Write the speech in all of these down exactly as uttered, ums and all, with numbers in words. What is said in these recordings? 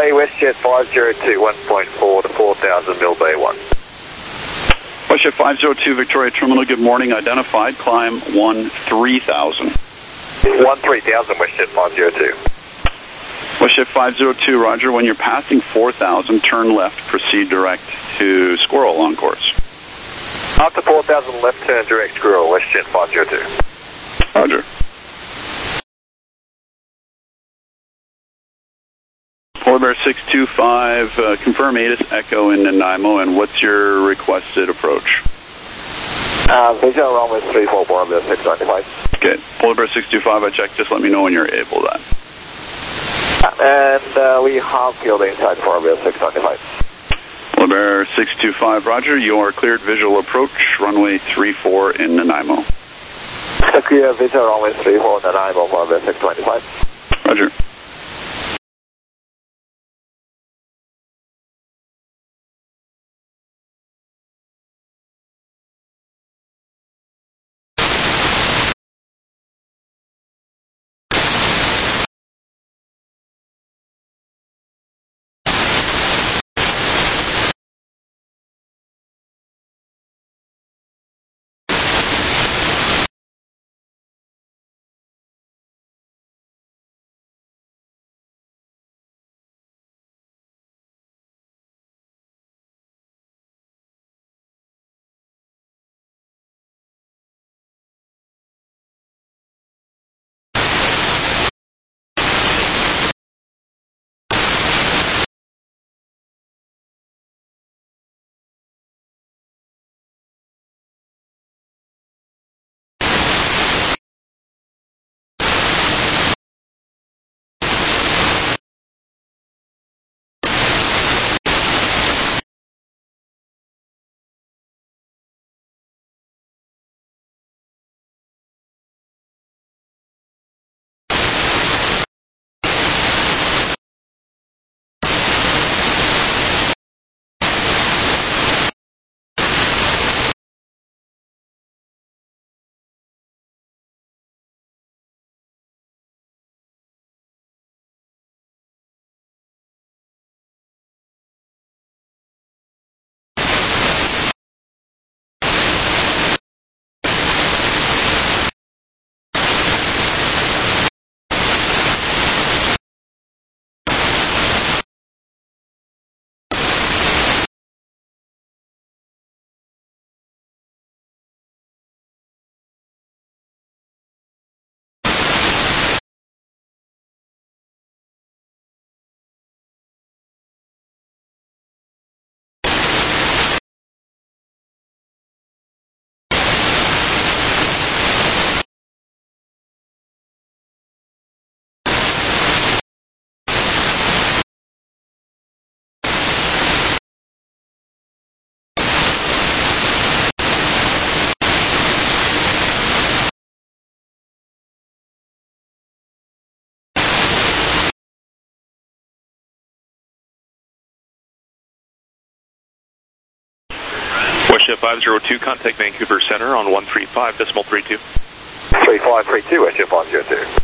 runway WestJet five zero two one point four to four thousand, mil bay one. WestJet five zero two Victoria Terminal, good morning. Identified, climb one three thousand. one three thousand, WestJet five zero two. WestJet five zero two, roger. When you're passing four thousand, turn left, proceed direct to Squirrel on course. After four thousand, left turn direct Squirrel, WestJet five zero two. Roger. Polar Bear six two five, uh, confirm A T I S Echo in Nanaimo, and what's your requested approach? Uh, visual runway three four, Polar Bear six twenty-five. Okay, Polar Bear six two five, I checked, just let me know when you're able to that. And uh, we have field inside Polar Bear six twenty-five. Polar Bear six two five, roger, you are cleared visual approach, runway three four in Nanaimo. Clear visual runway three four, Nanaimo, Polar Bear six twenty-five. Roger. WestJet five zero two, contact Vancouver Center on one three five decimal three two. three five three two, WestJet five zero two.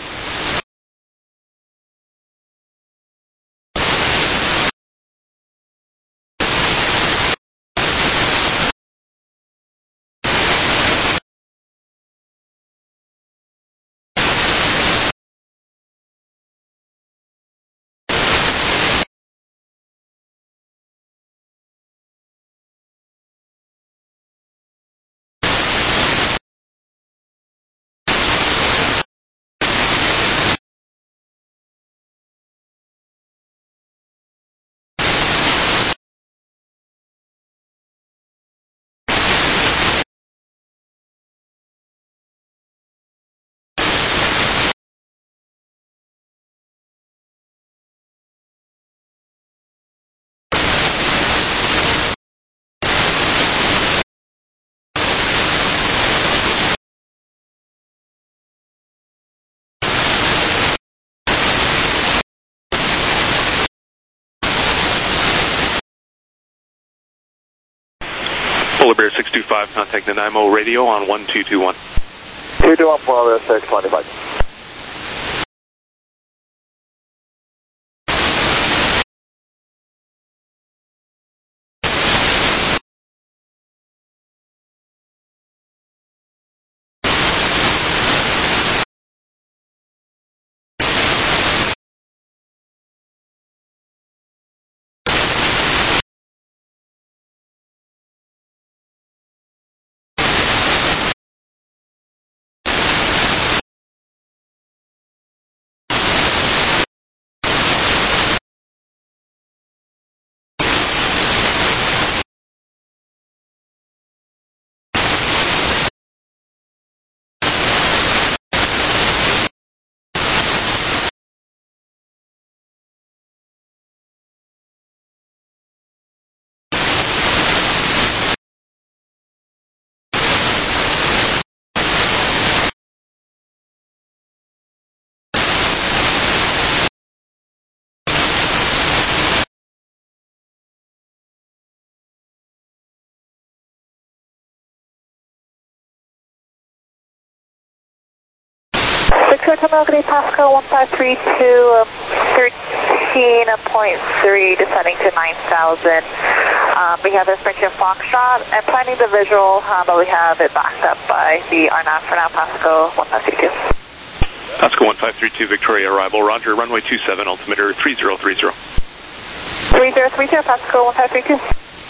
Polar Bear six two five, contact Nanaimo radio on one two two one. two two one, Polar Bear six twenty-five. Victoria Terminal, good day, Pasco one five three two, um, thirteen point three, descending to nine thousand. Um, we have information Foxtrot and planning the visual, uh, but we have it backed up by the R NAV for now, Pasco one five three two. Pasco one five three two, Victoria arrival, roger, runway two seven, altimeter three zero three zero. three zero three zero, Pasco one five three two.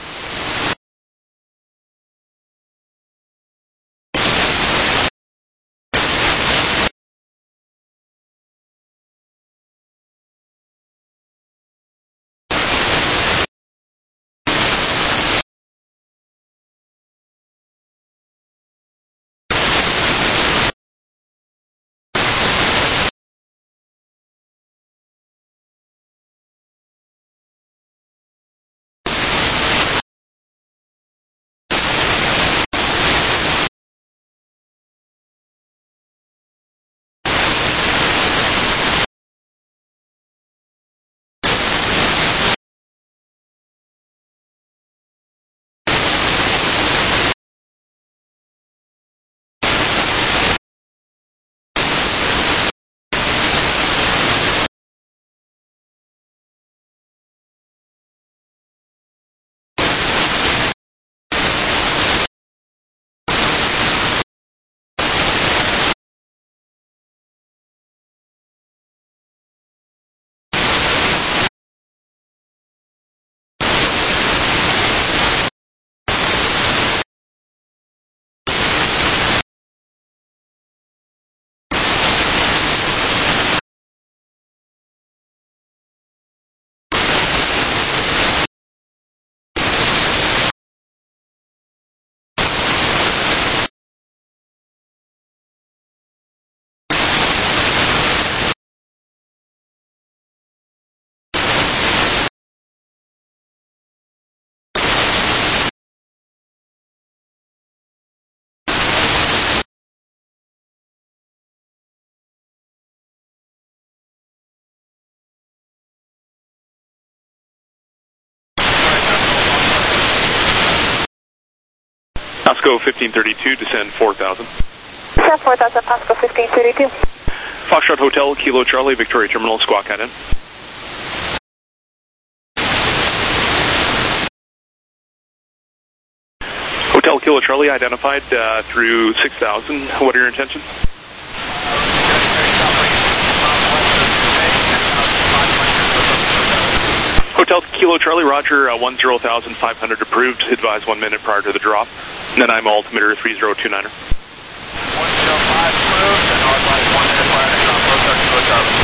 Pasco fifteen thirty-two, descend four thousand. Descend four thousand, Pasco fifteen thirty-two. Foxtrot Hotel, Kilo Charlie, Victoria Terminal, squawk head in. Hotel Kilo Charlie identified uh, through six thousand. What are your intentions? Hotel Kilo Charlie, roger, uh, ten thousand five hundred approved, advise one minute prior to the drop. Then I'm altimeter three zero two niner. one zero five approved, and I'll advise one minute prior to drop. Hotel Kilo Charlie.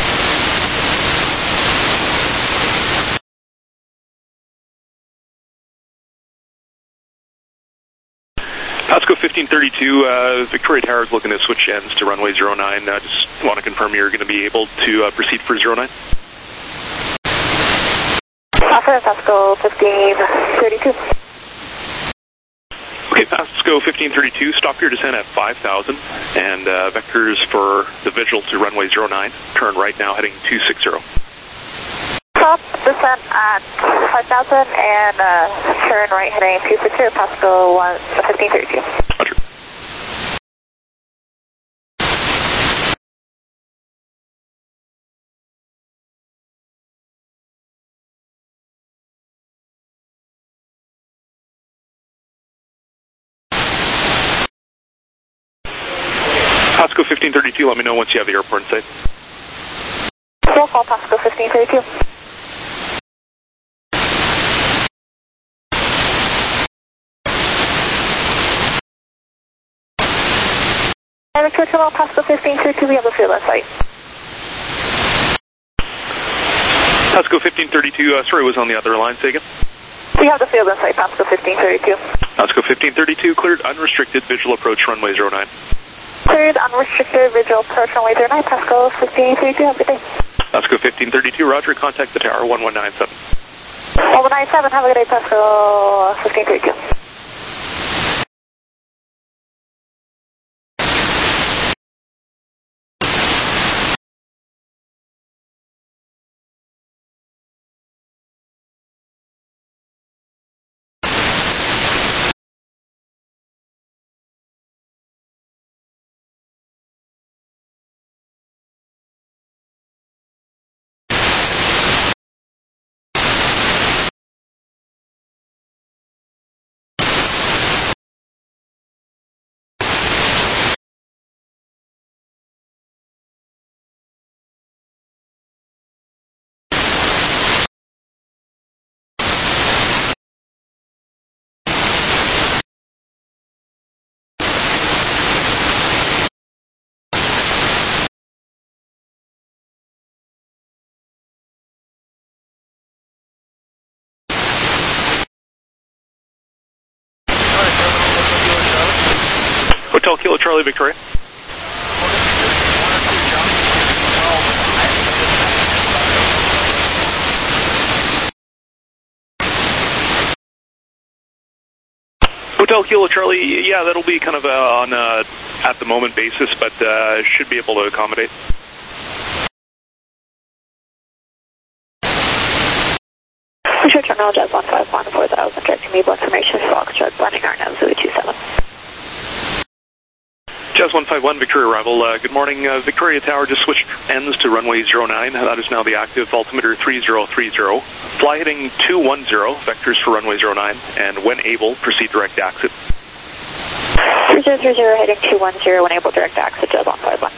Pasco fifteen thirty-two, uh, Victoria Tower is looking to switch ends to runway zero nine. I uh, just want to confirm you're going to be able to uh, proceed for zero nine. Offer Pasco fifteen thirty-two. Okay, Pasco fifteen thirty-two, stop your descent at five thousand, and uh, vectors for the visual to runway zero nine. Turn right now, heading two six zero. Stop descent at five thousand and uh, turn right heading two six zero, Pasco fifteen thirty-two. Roger. Pasco fifteen thirty-two, let me know once you have the airport in sight. Roll call, Pasco fifteen thirty-two. And Victoria Terminal, Pasco fifteen thirty-two, we have a field in sight. Pasco fifteen thirty-two, uh, sorry, was on the other line, say again? We have the field in sight, Pasco fifteen thirty-two. Pasco fifteen thirty-two, cleared unrestricted visual approach runway zero nine. Cleared unrestricted visual approach runway zero nine, Pasco fifteen thirty-two, have a good day. Pasco fifteen thirty-two, roger, contact the tower one one nine seven. one one nine seven, have a good day, Pasco fifteen thirty-two. Hotel Kilo Charlie Victoria. Hotel Kilo Charlie, yeah, that'll be kind of uh, on a at the moment basis, but uh, should be able to accommodate. Sure, Terminal Jazz one five one, four thousand, directing Maple information, Foxtrot, blending R N A V, Zulu two seven. Jazz one five one, Victoria arrival. Uh, good morning. Uh, Victoria Tower just switched ends to runway zero nine. That is now the active altimeter three zero three zero. Fly heading two one zero, vectors for runway zero nine, and when able, proceed direct exit. three zero three zero, heading two one zero, when able, direct exit, Jazz one five one.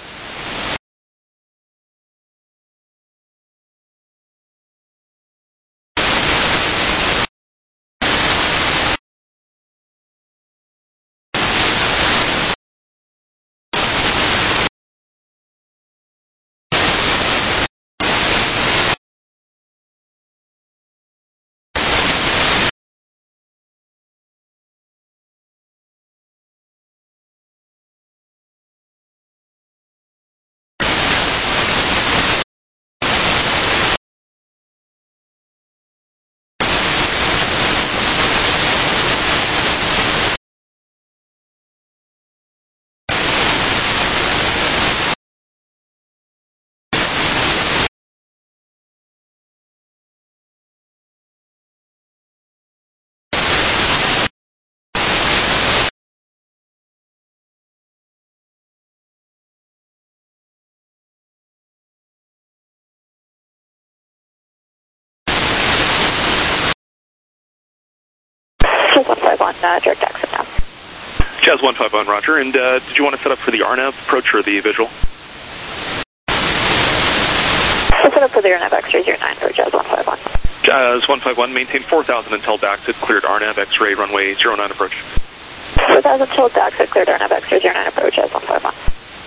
Jazz one five one, uh, direct exit now. Jazz one five one, roger. And uh, did you want to set up for the R N A V approach or the visual? We'll set up for the R N A V X-ray zero nine for Jazz one five one. Jazz one five one, maintain four thousand until D A X I T, cleared R N A V X-ray runway zero nine approach. four thousand until D A X I T, cleared R N A V X-ray zero nine approach, Jazz one five one.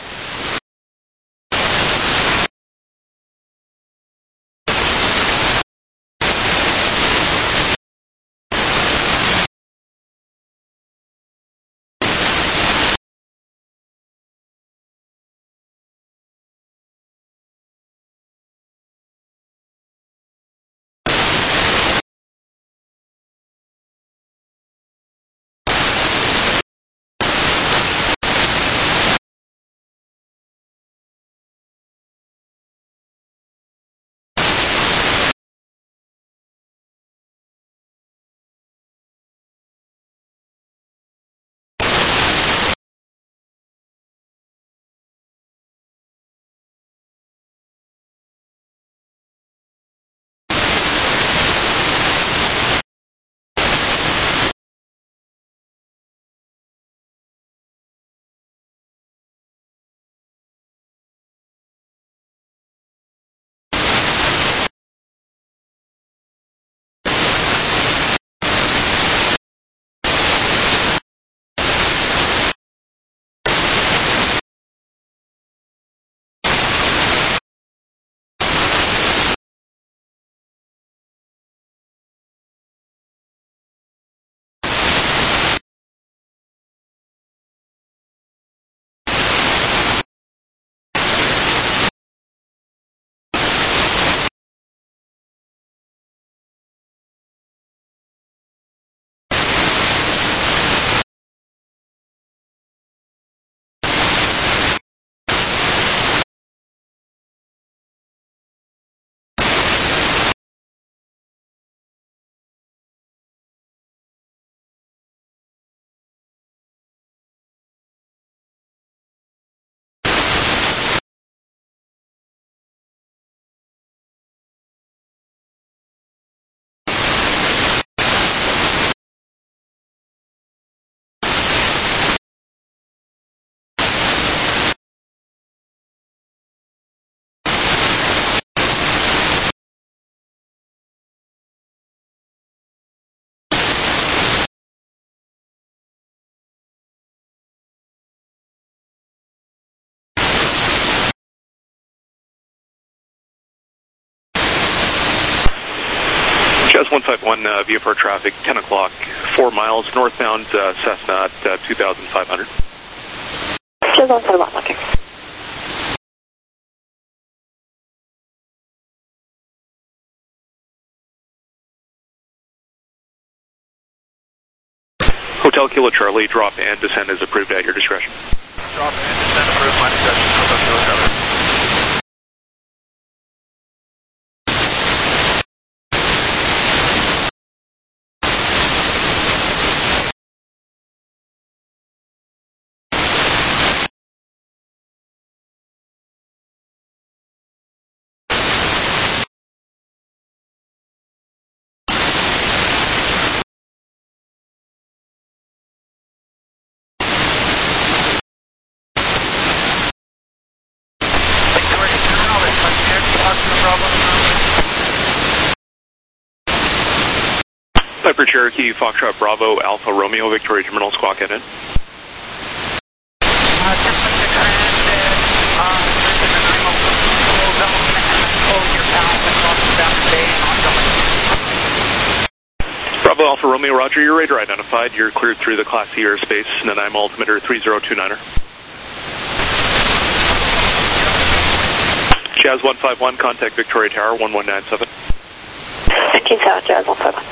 Jazz one five one, uh, V F R traffic, ten o'clock, four miles, northbound uh, Cessna at uh, two thousand five hundred. Just one seven one, okay. Hotel Kilo Charlie, drop and descend is approved at your discretion. Drop and descend approved, my discretion, Hotel Kilo Charlie. Piper Cherokee, Foxtrot Bravo, Alpha Romeo, Victoria Terminal, squawk in. Bravo Alpha Romeo, roger, your radar identified. You're cleared through the Class C airspace, Nanaimo altimeter three zero two niner. Jazz one five one, contact Victoria Tower one one nine seven. fifteen South, Jazz one five one.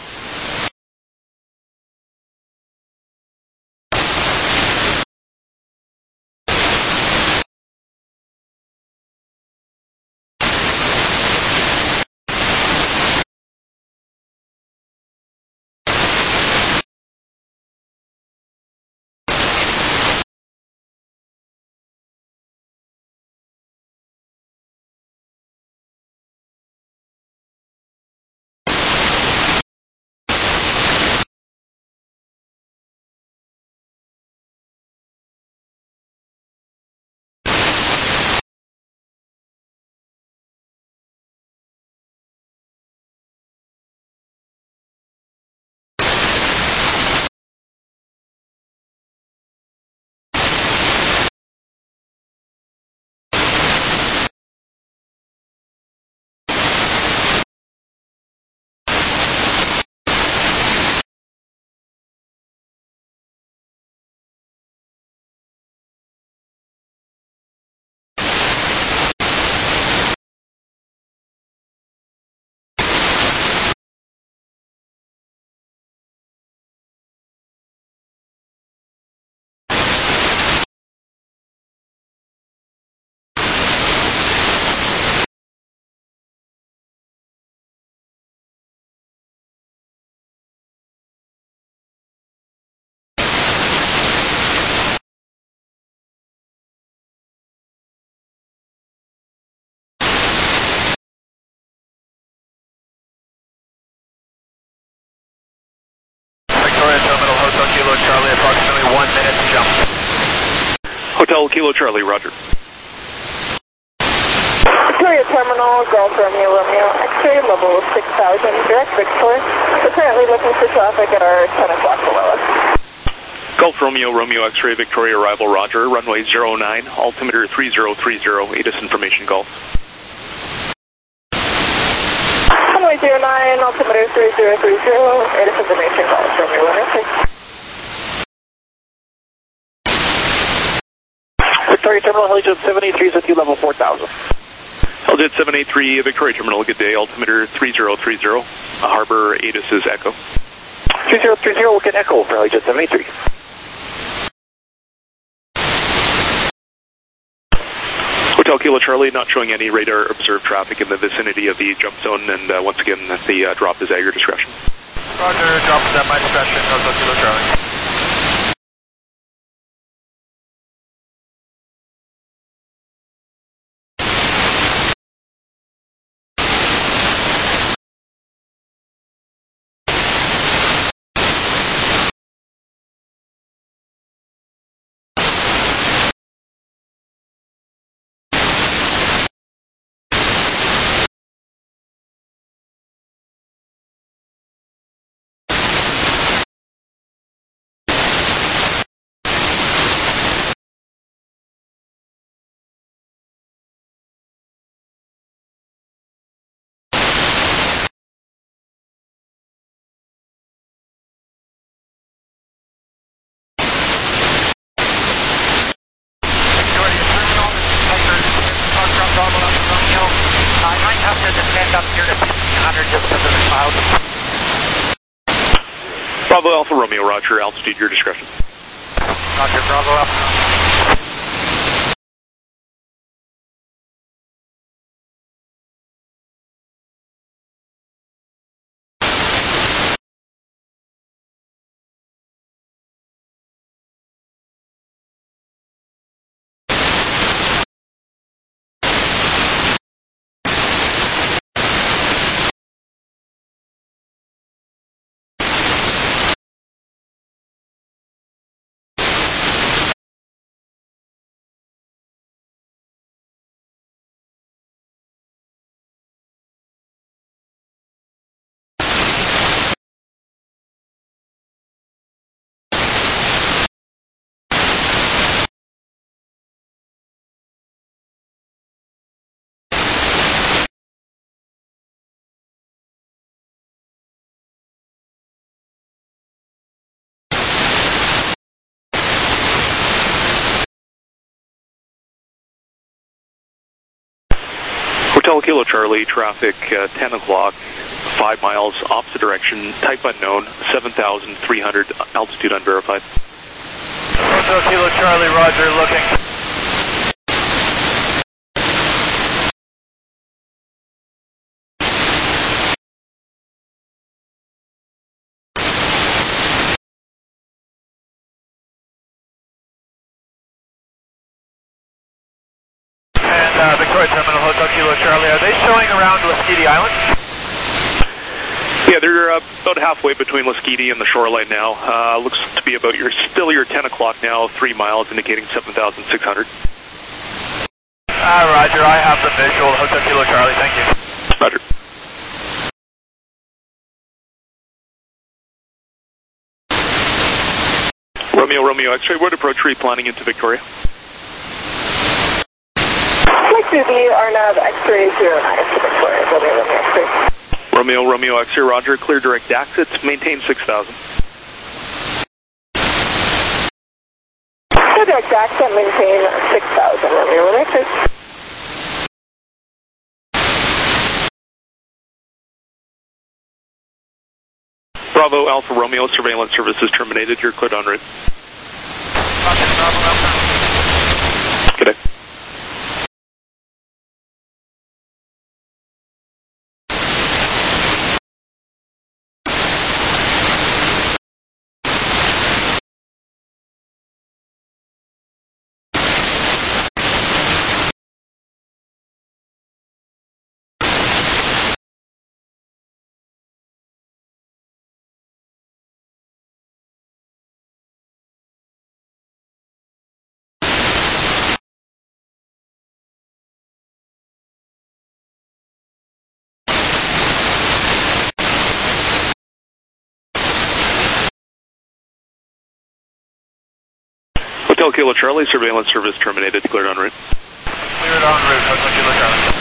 Hotel Kilo Charlie, roger. Victoria Terminal, Golf Romeo Romeo, X-ray level six thousand, direct Victoria. We're currently looking for traffic at our ten o'clock below us. Gulf Romeo, Romeo X-ray, Victoria arrival, roger. Runway zero nine, altimeter three zero three zero, A T I S information, Gulf. Runway zero nine, altimeter three zero three zero, A T I S information, Gulf Romeo Romeo. Victoria Terminal, Helijet seven eight three is at you, level four thousand. Helijet seven eight three, Victoria Terminal, good day. Altimeter three zero three zero, Harbor A T I S is Echo. three zero three zero, look at Echo for Helijet seven eight three. Hotel Kilo Charlie, not showing any radar observed traffic in the vicinity of the jump zone, and uh, once again, the uh, drop is at your discretion. Roger, drop is at my discretion, Hotel Kilo Charlie. Bravo Alpha Romeo, roger, altitude, your discretion. Roger, Bravo Alpha. Hotel Kilo Charlie, traffic uh, ten o'clock, five miles, opposite direction, type unknown, seven thousand three hundred, altitude unverified. Hotel Kilo Charlie, roger, looking. Uh, Victoria Terminal, Hotel Kilo Charlie, are they showing around Lasqueti Island? Yeah, they're uh, about halfway between Lasqueti and the shoreline now. Uh, looks to be about your, still your ten o'clock now, three miles, indicating seven thousand six hundred. Ah, uh, roger, I have the visual, Hotel Kilo Charlie, thank you. Roger. Romeo, Romeo, X-ray, what approach are you planning into Victoria? To the Arnav X-ray zero nine to Victoria, Romeo, Romeo X-ray. Romeo, Romeo, X-ray, roger, clear direct exits, maintain six thousand. Clear direct exit, maintain six thousand, Romeo, Romeo X-ray. Bravo Alpha Romeo, surveillance services terminated, you're cleared en route. Roger, Bravo Alpha. Good day. Hotel Kilo Charlie, surveillance service terminated, cleared en route. Cleared en route, Hotel Kilo Charlie.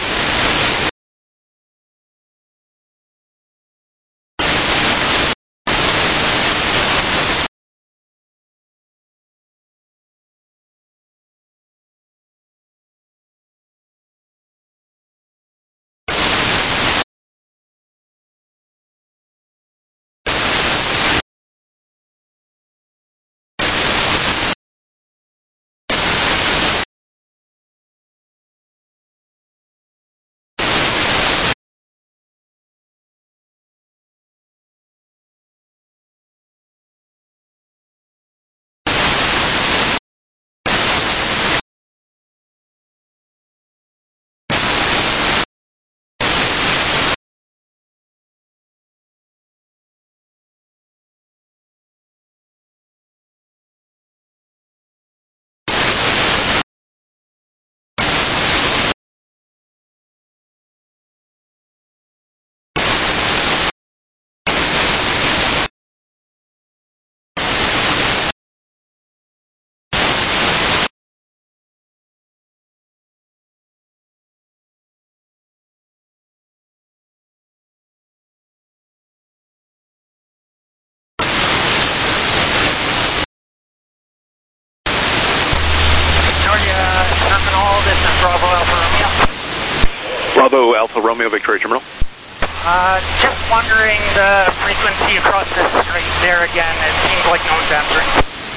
Bravo Alpha Romeo, Victoria Terminal. Uh, just wondering, the frequency across the street there again. It seems like no one's answering.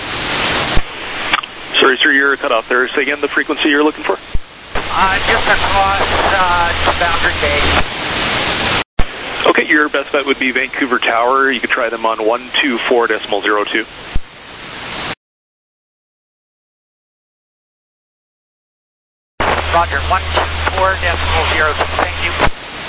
Sorry, sir, you're cut off there. Say again the frequency you're looking for? Uh, just across uh, Boundary Bay. Okay, your best bet would be Vancouver Tower. You could try them on one two four decimal zero two. Roger, one two four decimal zero two. Thank you.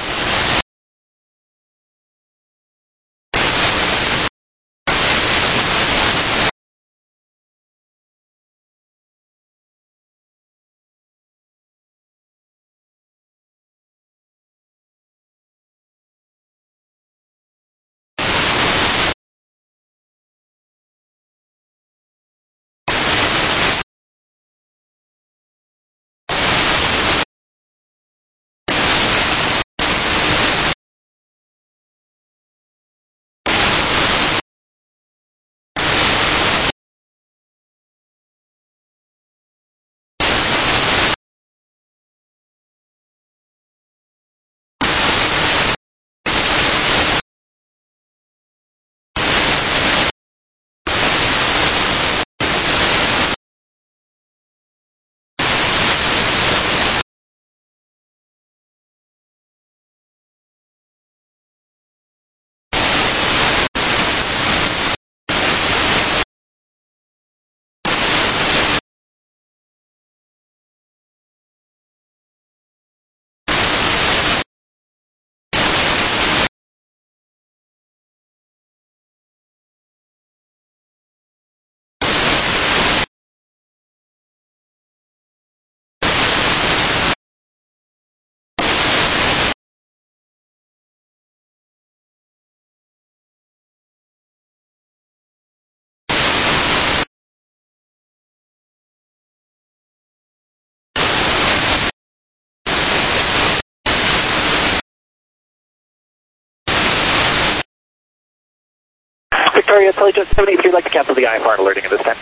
Victoria, Intelligence seven eight three, like to cancel the I F R alerting at this time.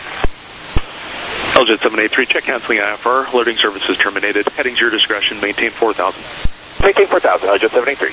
Intelligence seven eight three, check canceling I F R. Alerting services terminated. Headings your discretion. Maintain four thousand. Maintain four thousand, Intelligence seven eight three.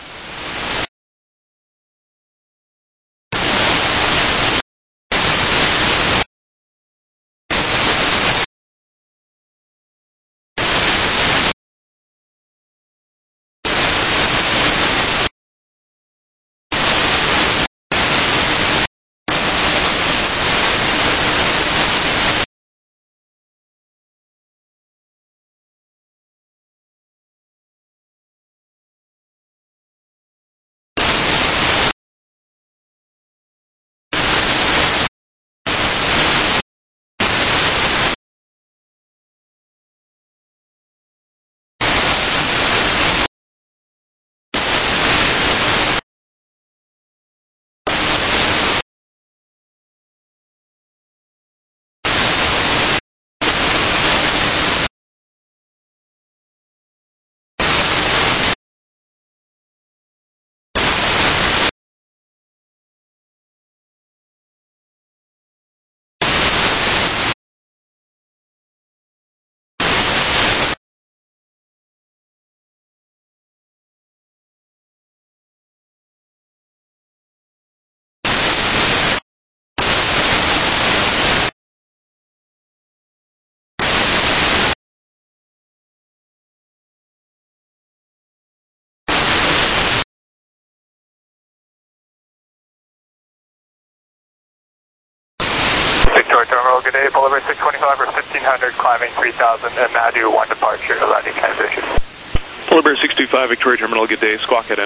Victoria Terminal, good day. Boulevard six twenty-five or fifteen hundred, climbing three thousand, and Madu one departure, landing transition. Boulevard six two five, Victoria Terminal, good day. Squawk head in.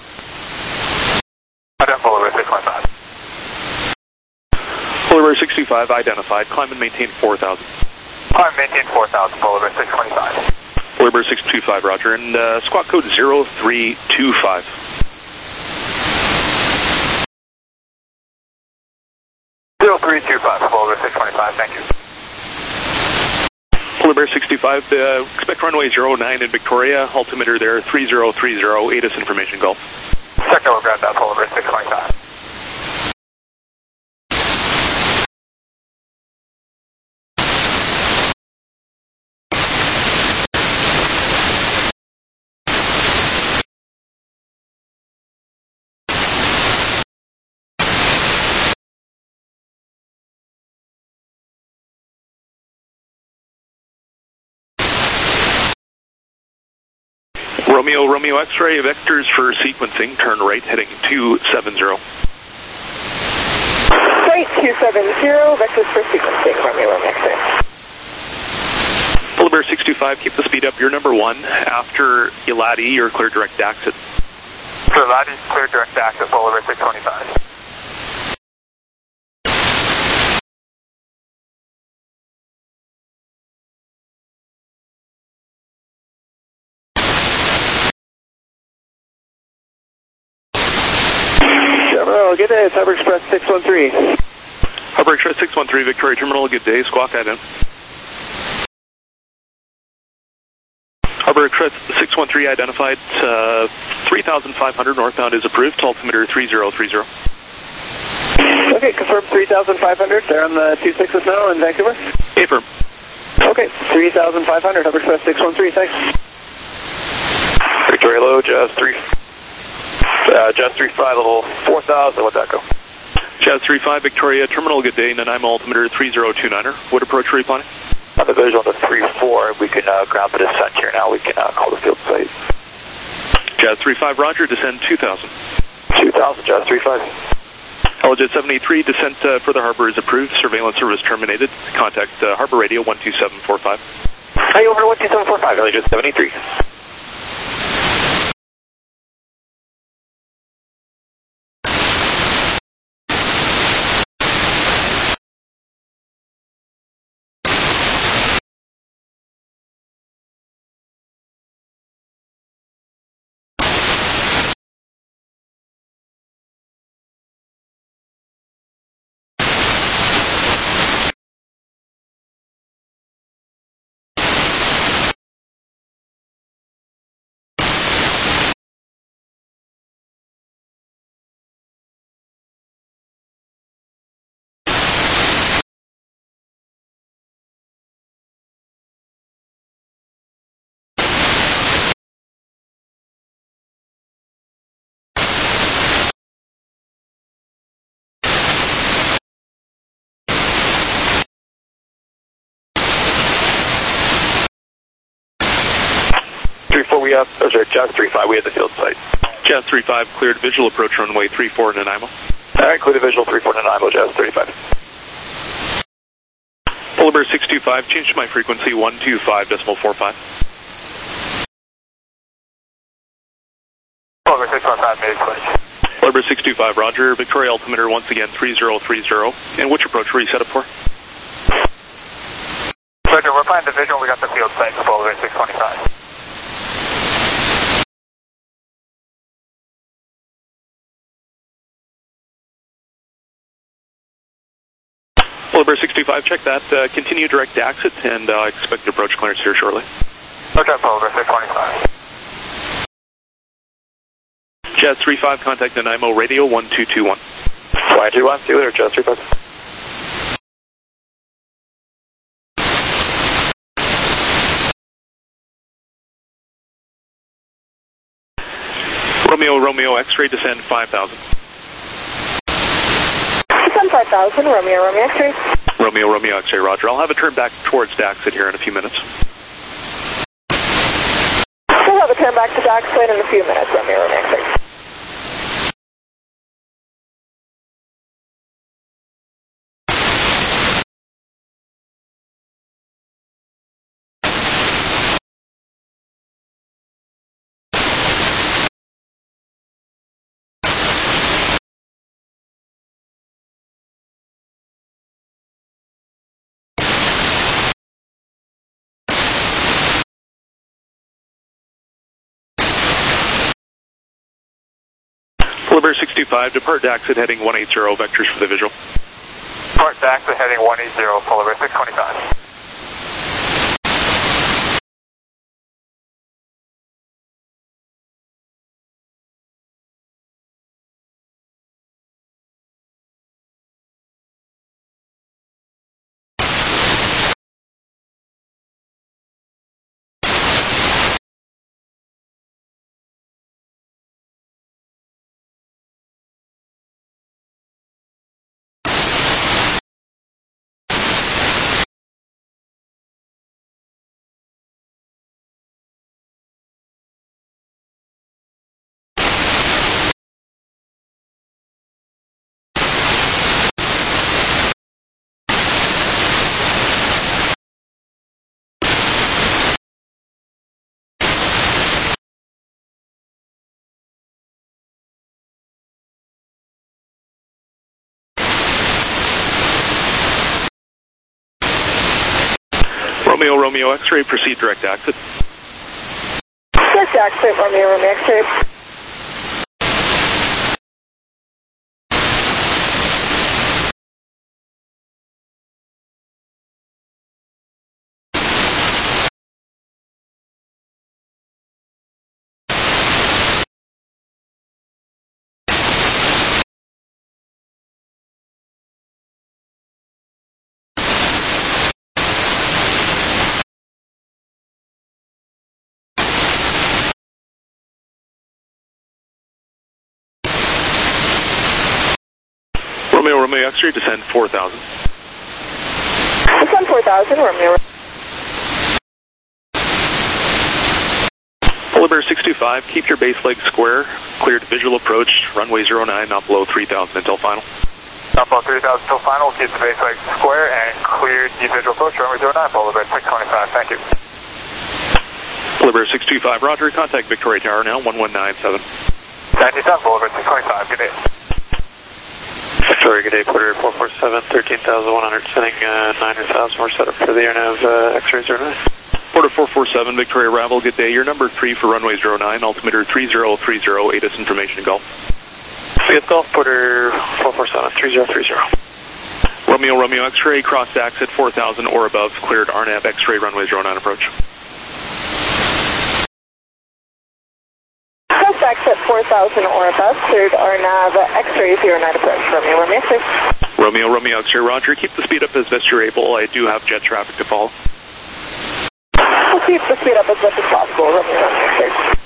Adam, Boulevard six one five. Boulevard six two five, identified. Climb and maintain four thousand. Climb, maintain four thousand, Boulevard six twenty-five. Boulevard six two five, roger. And uh, squawk code zero three two five. zero three two five, Boulevard six twenty-five, thank you. Polar Bear six two five, uh, expect runway zero nine in Victoria, altimeter there three zero three zero, A T I S information Gulf. Sector will grab that, Polar Bear six twenty-five. Romeo, Romeo X-ray, vectors for sequencing, turn right, heading two seven zero. Right, two seven zero, vectors for sequencing, Romeo, Romeo X-ray. Polar Bear six two five, keep the speed up. You're number one. After Eladi, you're clear direct exit. So Eladi's clear direct exit, Polar Bear six twenty-five. Terminal, good day, it's Harbor Express six one three. Harbor Express six one three, Victoria Terminal, good day, squawk that in. Harbor Express six one three identified, uh, three thousand five hundred northbound is approved, altimeter three zero three zero. Okay, confirm three thousand five hundred, they're on the two sixes now in Vancouver? Affirm. Okay, three thousand five hundred, Harbor Express six one three, thanks. Victoria low, Jazz three. Uh, Jazz three five, level four thousand, what's that go? Jazz three five, Victoria Terminal, good day, Nanaimo altimeter three zero two niner. What approach are you planning? On the visual on the three four, we can uh, ground the descent here now, we can uh, call the field site. Jazz three five, roger, descend two thousand. two thousand, Jazz three five. Helijet seven eight three, descent uh, for the harbor is approved, surveillance service terminated. Contact uh, harbor radio one two seven four five. Hi, over to one two seven four five, Helijet seven eight three. three four, we have, oh, sorry, Jazz three five, we have the field site. Jazz three five, cleared visual approach runway three four Nanaimo. Alright, clear the visual three four Nanaimo, Jazz thirty-five. Polar Bear six two five, change to my frequency one two five decimal four five. Polar Bear six one five, made switch. Polar Bear six two five, roger, Victoria altimeter once again three zero three zero. And which approach were you set up for? Roger, we're finding the visual, we got the field site for Polar Bear six twenty-five. Polar Bear six two five, check that. Uh, continue direct exit, and I uh, expect approach clearance here shortly. Okay, Polar Bear six twenty-five. Jazz three five, contact Nanaimo radio one two two one. one two one, see you later, Jazz three five. Romeo, Romeo, X-ray, descend five thousand. Descend five thousand, Romeo, Romeo X-ray. Romeo, Romeo, X-ray, roger. I'll have a turn back towards Daxit here in a few minutes. We'll have a turn back to Daxit in a few minutes, Romeo, Romeo X-ray. Polar Bear six two five, depart Daxit heading one eight zero, vectors for the visual. Depart Daxit heading one eight zero, Polar Bear six twenty-five. Romeo, Romeo X-ray, proceed direct exit. Direct exit, Romeo, Romeo X-ray. Romeo, Romeo X-ray, descend four thousand. Descend four thousand, Romeo. Polar Bear six two five, keep your base leg square, cleared visual approach, runway zero nine, not below three thousand until final. Not below three thousand until final, keep the base leg square and cleared deep visual approach, runway zero nine, Polar Bear six twenty-five, thank you. Polar Bear six two five, roger, contact Victoria Tower now, one one nine seven. ninety-seven, Polar Bear six twenty-five, good day. Victoria, good day, Porter four four seven, thirteen thousand one hundred, sending uh, nine thousand, we're set up for the AirNav uh, X-ray zero nine. Porter four four seven, Victoria Ravel, good day. Your number three for runway zero nine, altimeter three zero three zero, A D I S information to Gulf. Fifth Gulf, Porter four four seven, three zero three zero. Romeo, Romeo X-ray, cross exit four thousand or above, cleared R NAV X-ray runway zero nine approach. Cross exit four thousand or above, cleared R NAV X-ray zero nine approach, Romeo, Romeo X-ray. Romeo, Romeo X-ray, roger, keep the speed up as best you're able. I do have jet traffic to follow. We'll keep the speed up as much as possible, Romeo, Romeo X-ray.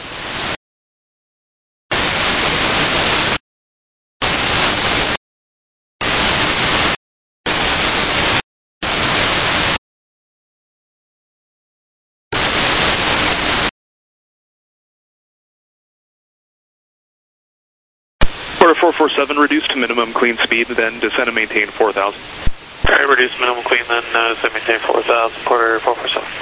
Porter four four seven, reduce to minimum clean speed, then descend and maintain four thousand. Alright, reduce minimum clean, then uh, descend and maintain four thousand, Porter four four seven.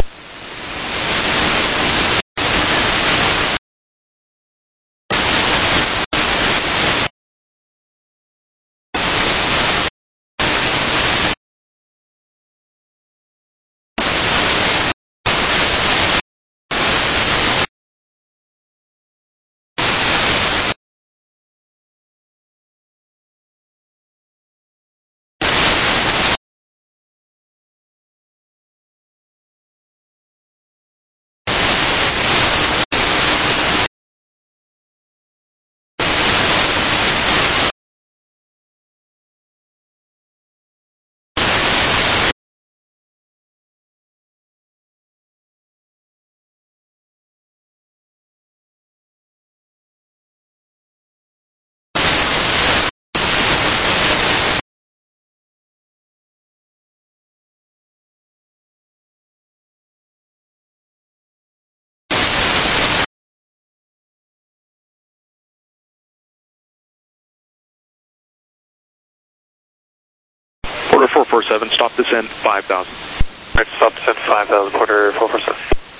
Porter four four seven, stop descent five thousand. Alright, stop descent five thousand, Porter four four seven.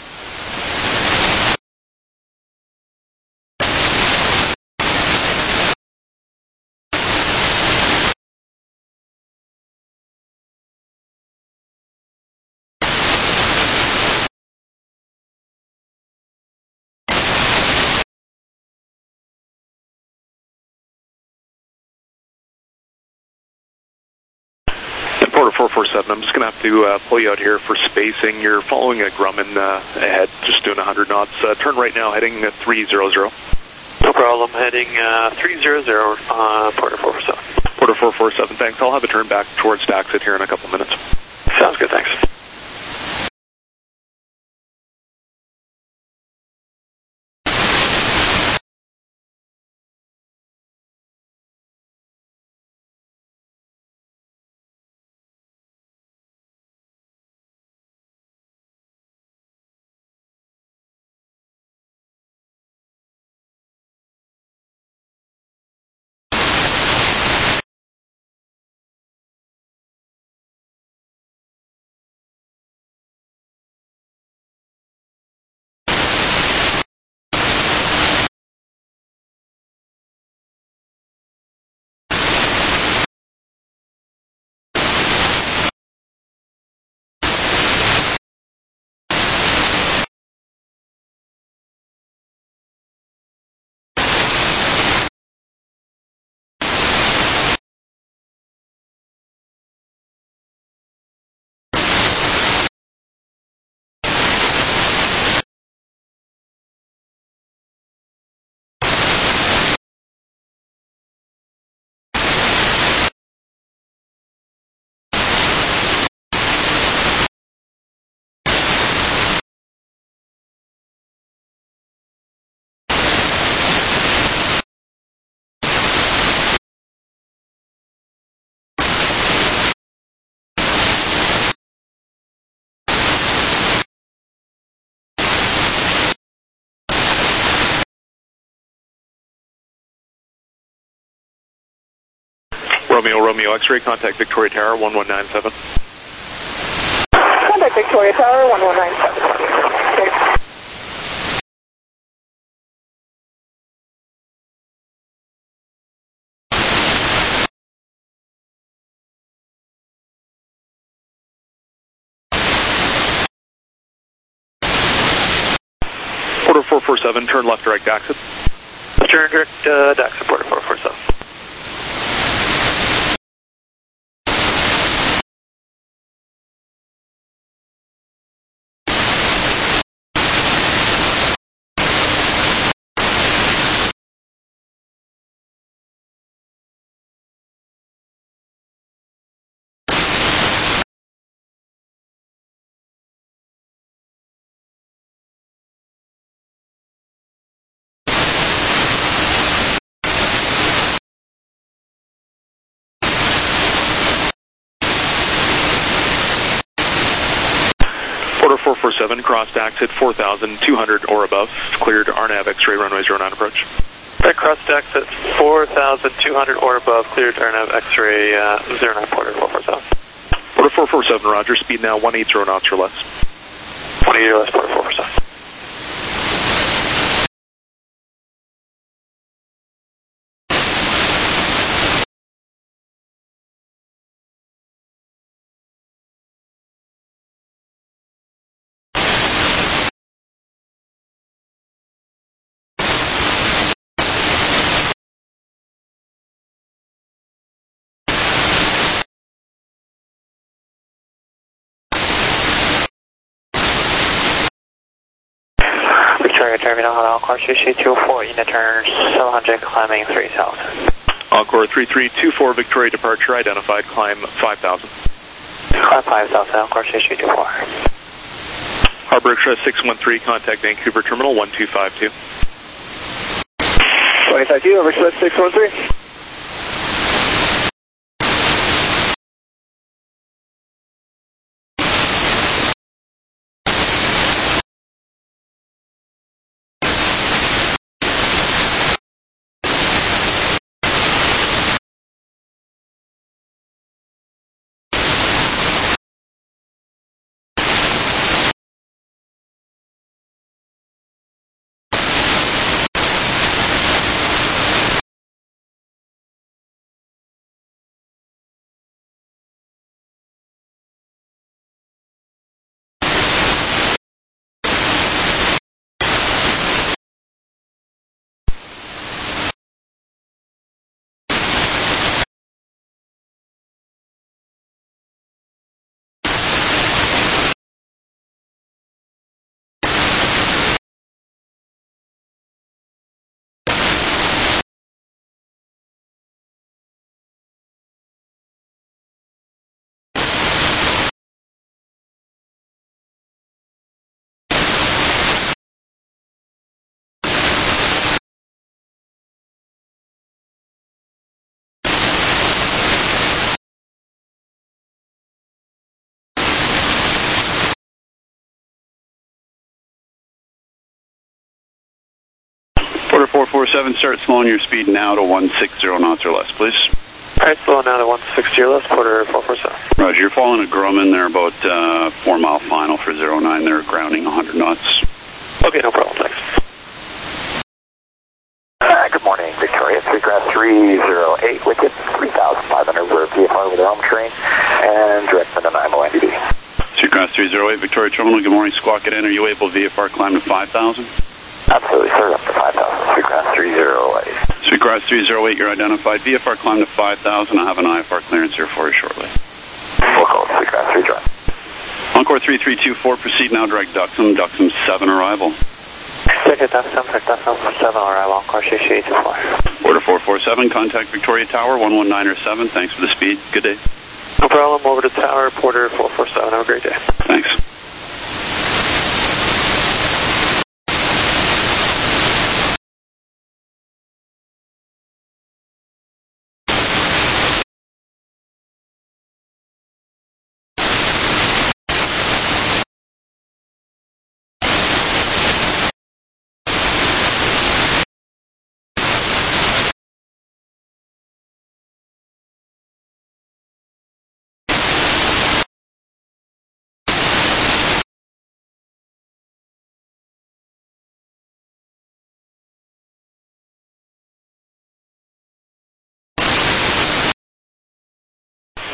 Porter four four seven, I'm just going to have to uh, pull you out here for spacing. You're following a Grumman uh, ahead, just doing one hundred knots. Uh, turn right now, heading uh, three hundred. No problem, heading uh, three hundred, uh, Porter four four seven. Porter four four seven, thanks. I'll have a turn back towards taxit here in a couple minutes. Sounds good, thanks. Romeo, Romeo X-ray, contact Victoria Tower, one one nine seven. Contact Victoria Tower, one one nine seven. Okay. Porter four four seven, turn left direct exit. Turn direct uh, exit, Porter four four seven. Porter four four seven, crossed exit four thousand two hundred or above, cleared R N A V X-ray runway zero nine approach. Right, crossed exit four thousand two hundred or above, cleared R N A V X-ray uh, zero nine, Porter four four seven. Porter four four seven, roger, speed now one eighty knots or less. one eighty or less, Porter four four seven. Victoria Terminal, hello, Encore three three two four, in the turn seven hundred, climbing three thousand. Encore three three two four, Victoria departure identified, climb five thousand. Climb five thousand, Encore three three two four. Harbor Express six one three, contact Vancouver Terminal one two five two. twenty-five two, over Express six one three. Porter four four seven, start slowing your speed now to one sixty knots or less, please. Alright, slow now to one sixty or less, Porter four four seven. Roger, you're following a Grumman. They're about uh, four mile final for zero nine. They're grounding one hundred knots. Okay, no problem, thanks. Uh, good morning, Victoria. three Grand three zero eight, wicket, three thousand five hundred, we're V F R with our home train, and direct to nine N D B. three Grand three zero eight, Victoria Terminal, good morning, squawk it in. Are you able to V F R climb to five thousand? Absolutely, sir, up to five thousand, three Grand three zero eight. three Grand three zero eight, you're identified. V F R climb to five thousand. I have an I F R clearance here for you shortly. We'll call three Grand three drive. Encore three three two four, proceed now, direct Duxham, Duxham seven arrival. Ticket Duxham, Duxham seven arrival, Encore three three two four. Order four four seven, contact Victoria Tower, one one nine seven, thanks for the speed, good day. No problem, over to Tower, Porter four four seven, have a great day. Thanks.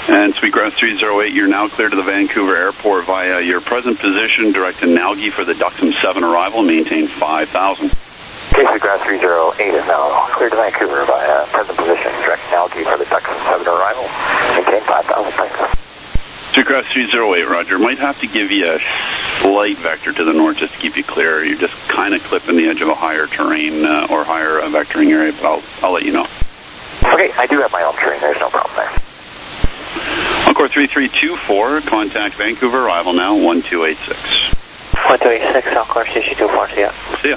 And Sweetgrass three zero eight, you're now clear to the Vancouver Airport via your present position. Direct to Nalgi for the Duxham seven arrival. Maintain five thousand. Okay, Sweetgrass three zero eight is now clear to Vancouver via present position. Direct to Nalgi for the Duxham seven arrival. Maintain five thousand. Thanks. Sweetgrass three zero eight, Roger. Might have to give you a slight vector to the north just to keep you clear. You're just kind of clipping the edge of a higher terrain uh, or higher uh, vectoring area, but I'll, I'll let you know. Okay, I do have my own terrain. There's no problem there. Encore three three two four, contact Vancouver arrival now, one two eight six. one two eight six, Encore three three two four, see ya. See ya.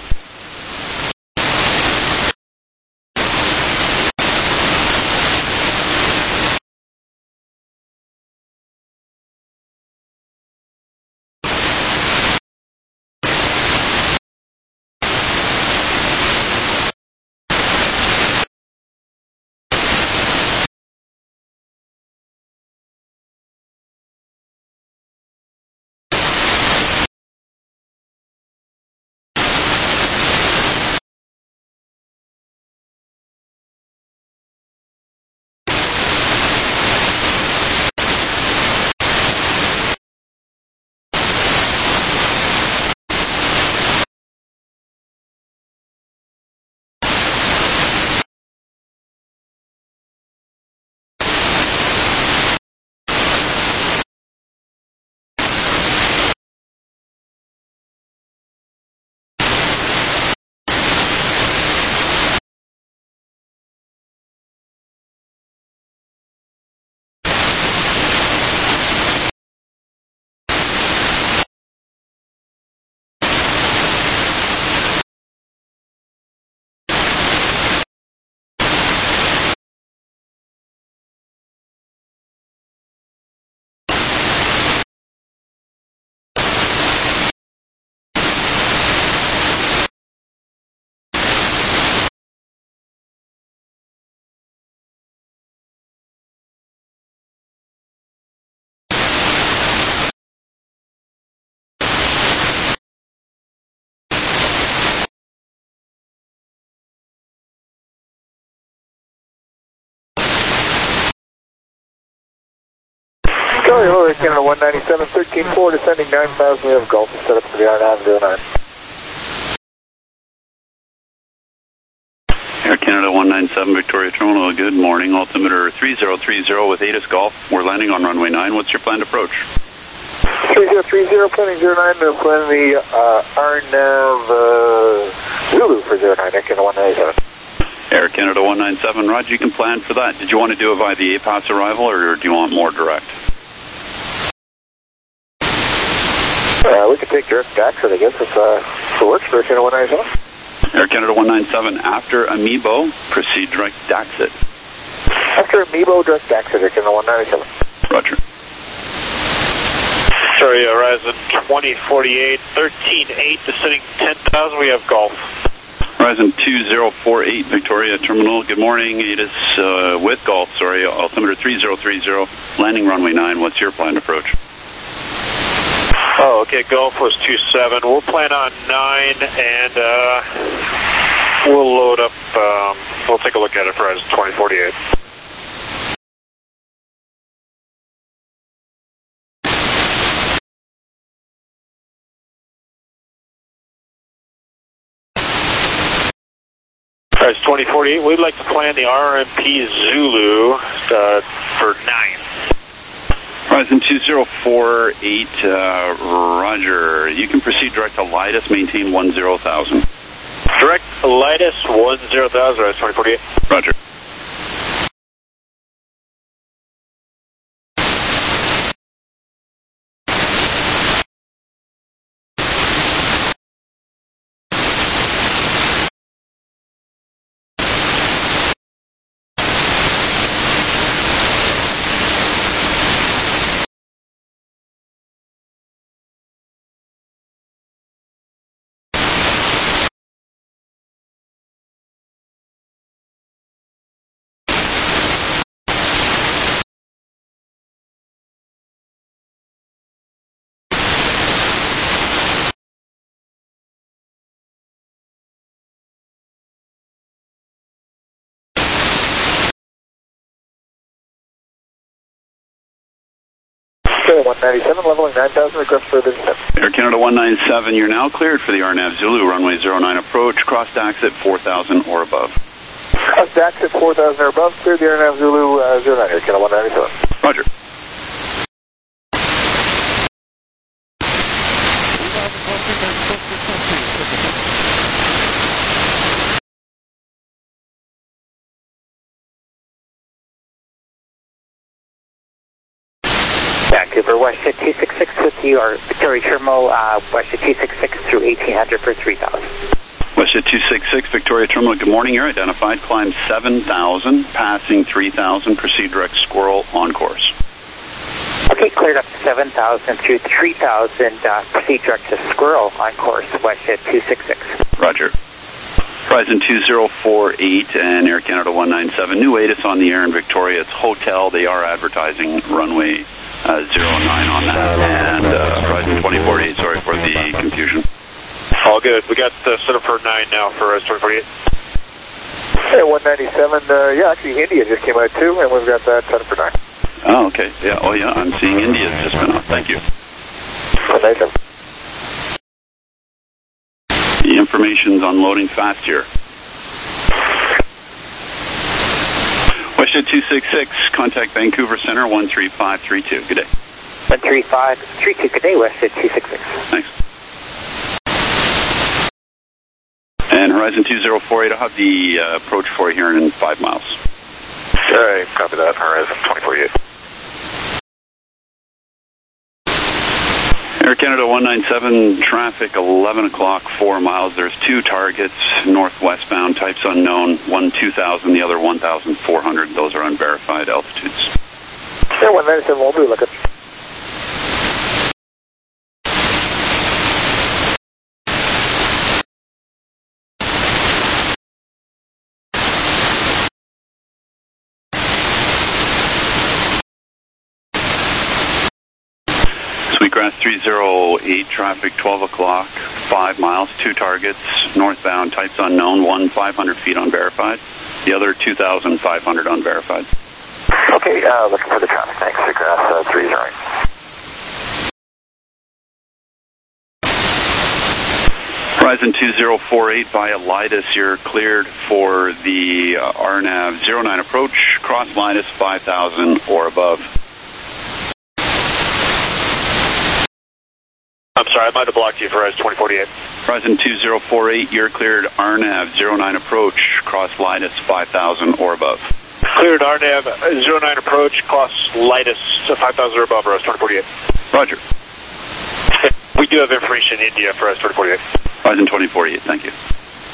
Charlie, hello, Canada one ninety-seven, thirteen four, descending nine thousand, we have Gulf set up for the R nine zero nine. Air Canada one nine seven, Victoria Terminal, good morning. Altimeter three zero three zero with ATIS Golf. We're landing on runway nine. What's your planned approach? three zero three zero, planning zero nine, we're planning the uh, R N A V uh, Zulu for zero nine, Air Canada one ninety-seven. Air Canada one nine seven, Roger, you can plan for that. Did you want to do it via the A P A S arrival, or do you want more direct? Uh, we could take direct Daxit, I guess, if, uh, if it works for Air Canada one ninety-seven. Air Canada one nine seven, after Amiibo, proceed direct Daxit. After Amiibo, direct Daxit, Air Canada one ninety-seven. Roger. Sorry, Horizon twenty forty-eight, thirteen eight, descending ten thousand, we have Golf. Horizon two zero four eight, Victoria Terminal, good morning. It is uh, with Golf, sorry, altimeter three zero three zero, landing runway nine. What's your planned approach? Oh, okay, Golf was two seven. We'll plan on nine, and uh, we'll load up, um, we'll take a look at it for Horizon twenty forty-eight. Horizon twenty forty-eight, we'd like to plan the R M P Zulu uh, for nine. Horizon two zero four eight, uh, Roger. You can proceed direct to Lidus, maintain one zero thousand. Direct Lidus one zero thousand, Horizon twenty forty-eight. Roger. Okay, one ninety-seven, leveling nine thousand, request for the descent. Air Canada one ninety-seven, you're now cleared for the R N A V Zulu, runway zero nine approach, cross D A X at four thousand or above. Cross D A X at four thousand or above, cleared the R N A V Zulu uh, zero nine, Air Canada one ninety-seven. Roger. Vancouver, WestJet two sixty-six with you, or Victoria Terminal, uh, WestJet two sixty-six through eighteen hundred for three thousand. WestJet two sixty-six, Victoria Terminal, good morning. You're identified. Climb seven thousand, passing three thousand, proceed direct Squirrel on course. Okay, cleared up to seven thousand through three thousand, uh, proceed direct to Squirrel on course, WestJet two sixty-six. Roger. Horizon two zero four eight and Air Canada one ninety-seven. New ATIS on the air in Victoria. It's hotel. They are advertising runway uh, zero nine on that. And uh, Horizon twenty forty-eight, sorry for the confusion. All good. We got uh, set up for nine now for uh, twenty forty-eight. Hey, one ninety-seven, uh, yeah, actually India just came out too, and we've got that set up for nine. Oh, okay. Yeah. Oh, yeah. I'm seeing India's just been off. Thank you. one ninety-seven. The information's unloading fast here. WestJet two sixty-six, contact Vancouver Center one three five three two. Good day. one three five three two, good day, WestJet two sixty-six. Thanks. And Horizon two zero four eight, I'll have the uh, approach for you here in five miles. Okay, copy that, Horizon twenty forty-eight. Air Canada one ninety-seven, traffic eleven o'clock, four miles. There's two targets, northwestbound, types unknown, one two thousand, the other one thousand four hundred. Those are unverified altitudes. Yeah, one ninety-seven, we'll be looking. Sweetgrass three zero eight, traffic twelve o'clock, five miles, two targets, northbound, types unknown, one five hundred feet unverified, the other two thousand five hundred unverified. Okay, uh, looking for the traffic, thanks, Sweetgrass uh, three zero eight. Horizon two zero four eight via Lidus, you're cleared for the uh, R N A V zero nine approach, cross Lidus five thousand or above. I'm sorry, I might have blocked you for Horizon twenty forty-eight. Horizon two zero four eight, you're cleared R N A V zero nine approach, cross Lidus five thousand or above. Cleared R N A V zero nine approach, cross Lidus five thousand or above, Horizon twenty forty-eight. Roger. We do have information in India for Horizon twenty forty-eight. Horizon twenty forty-eight, thank you.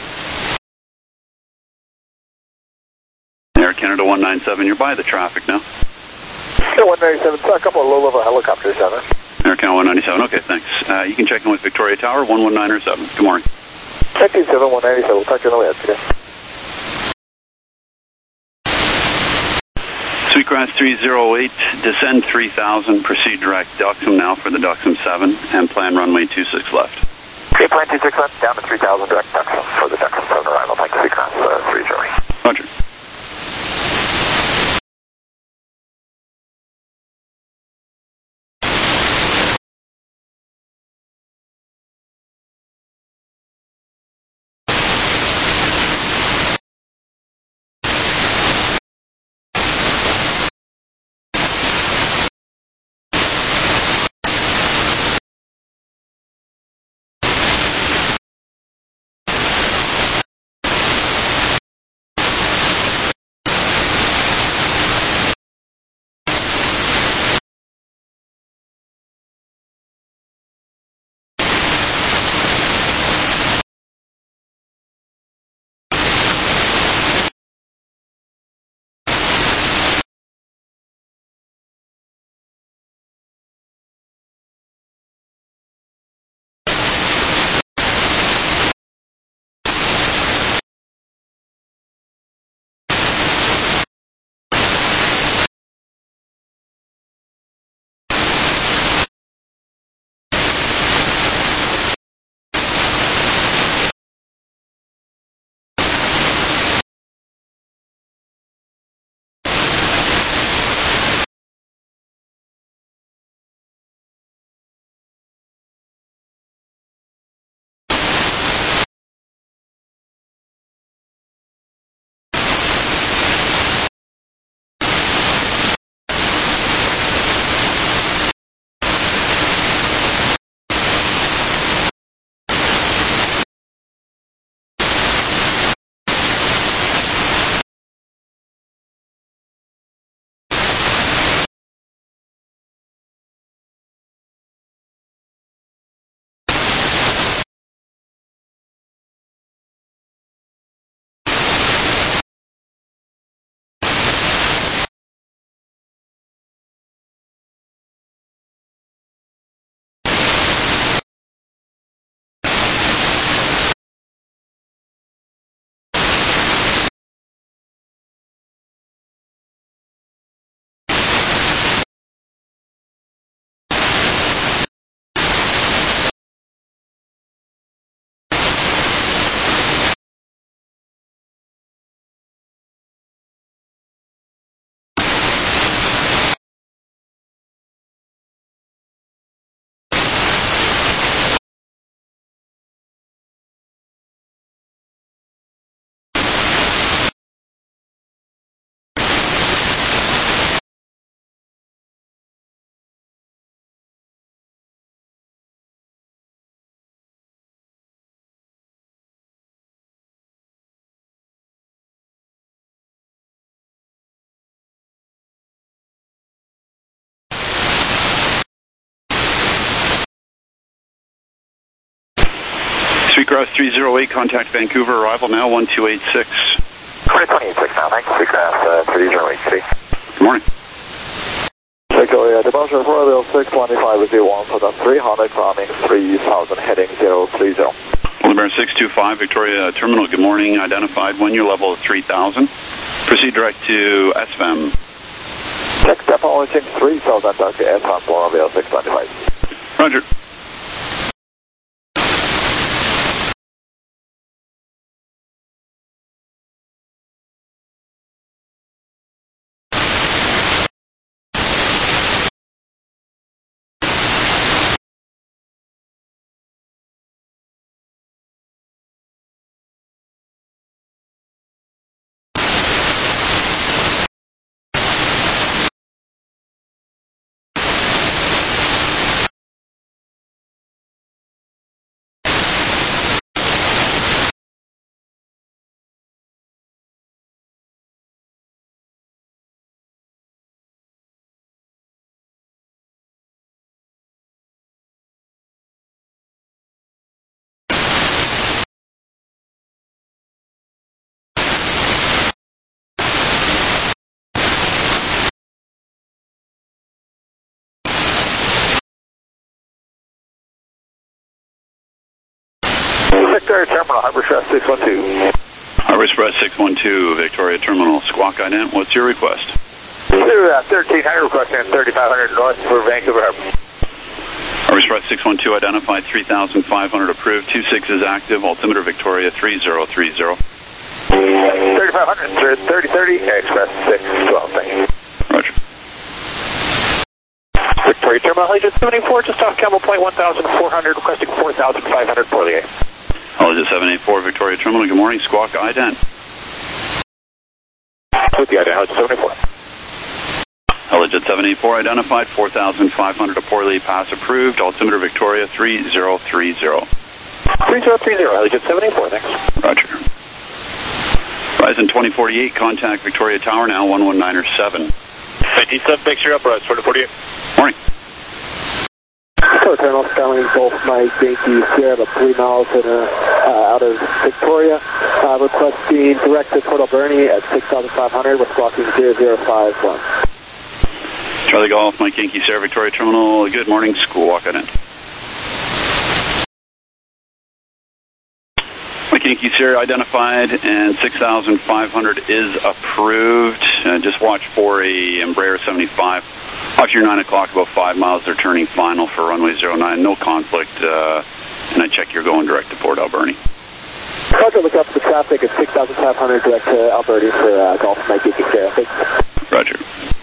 Air Canada one ninety-seven, you're by the traffic now. Yeah, one ninety-seven, saw a couple of low-level helicopters down there. Air Canada one ninety-seven, okay, thanks. Uh, you can check in with Victoria Tower, one one nine or seven. Good morning. nineteen seven, one ninety-seven, we'll talk to you on the way out today. Sweetgrass three zero eight, descend three thousand, proceed direct Duxham now for the Duxham seven, and plan runway two six left. Okay, plan two six left, down to three thousand, direct Duxham for the Duxham seven arrival, thanks, Sweetgrass uh, three zero eight. Roger. Sweetgrass three zero eight, contact Vancouver, arrival now one two eight six. twenty twenty-six now, thanks. Sweetgrass uh, three zero eight, city. Good morning. Victoria, departure for Royal six twenty-five is one for the three hundred, climbing three thousand, heading zero three zero. Polar Bear six two five, Victoria Terminal, good morning. Identified when your level is three thousand. Proceed direct to S V A M. Check depot launching three thousand, Doctor S V A M, Royal six twenty-five. Roger. Victoria Terminal, Harbor Express six one two. Harbor Express six one two, Victoria Terminal, Squawk Ident, what's your request? Through uh, thirteen hundred, requesting thirty-five hundred north for Vancouver Harbor. Harbor Express six one two, identified three thousand five hundred, approved, two six is active, altimeter Victoria three zero three zero. thirty-five hundred, thirty thirty, Express six twelve, thank you. Roger. Victoria Terminal, Agent seventy-four, just off Campbell Point one thousand four hundred, requesting four thousand five hundred for the A. Alleged seven eight four, Victoria Terminal, good morning, Squawk Ident. With the Ident, Alleged seventy-four. Alleged seven eight four, identified four thousand five hundred, a poorly pass approved, altimeter Victoria three zero three zero. three zero three zero, Alleged seven eight four, thanks. Roger. Horizon twenty forty-eight, contact Victoria Tower now, one one nine seven. ninety-seven, thanks, you're up, Rise, twenty forty-eight. Morning. Terminal Starlink Golf Mike Yankee Sierra, about three miles in, uh, uh, out of Victoria. Uh, requesting direct to Port Alberni at six thousand five hundred with squawking zero zero five one. Charlie Golf, Mike Yankee Sierra, Victoria Terminal, good morning, Squawk Ident. Mike Yankee Sierra identified and six thousand five hundred is approved. Uh, just watch for a Embraer seventy-five. Off your nine o'clock, about five miles, they're turning final for runway zero nine. No conflict, uh, and I check you're going direct to Port Alberni. Roger, look up the traffic at six thousand five hundred direct to Alberni for uh, Golf Mike Yankee Sierra. Thanks. Roger.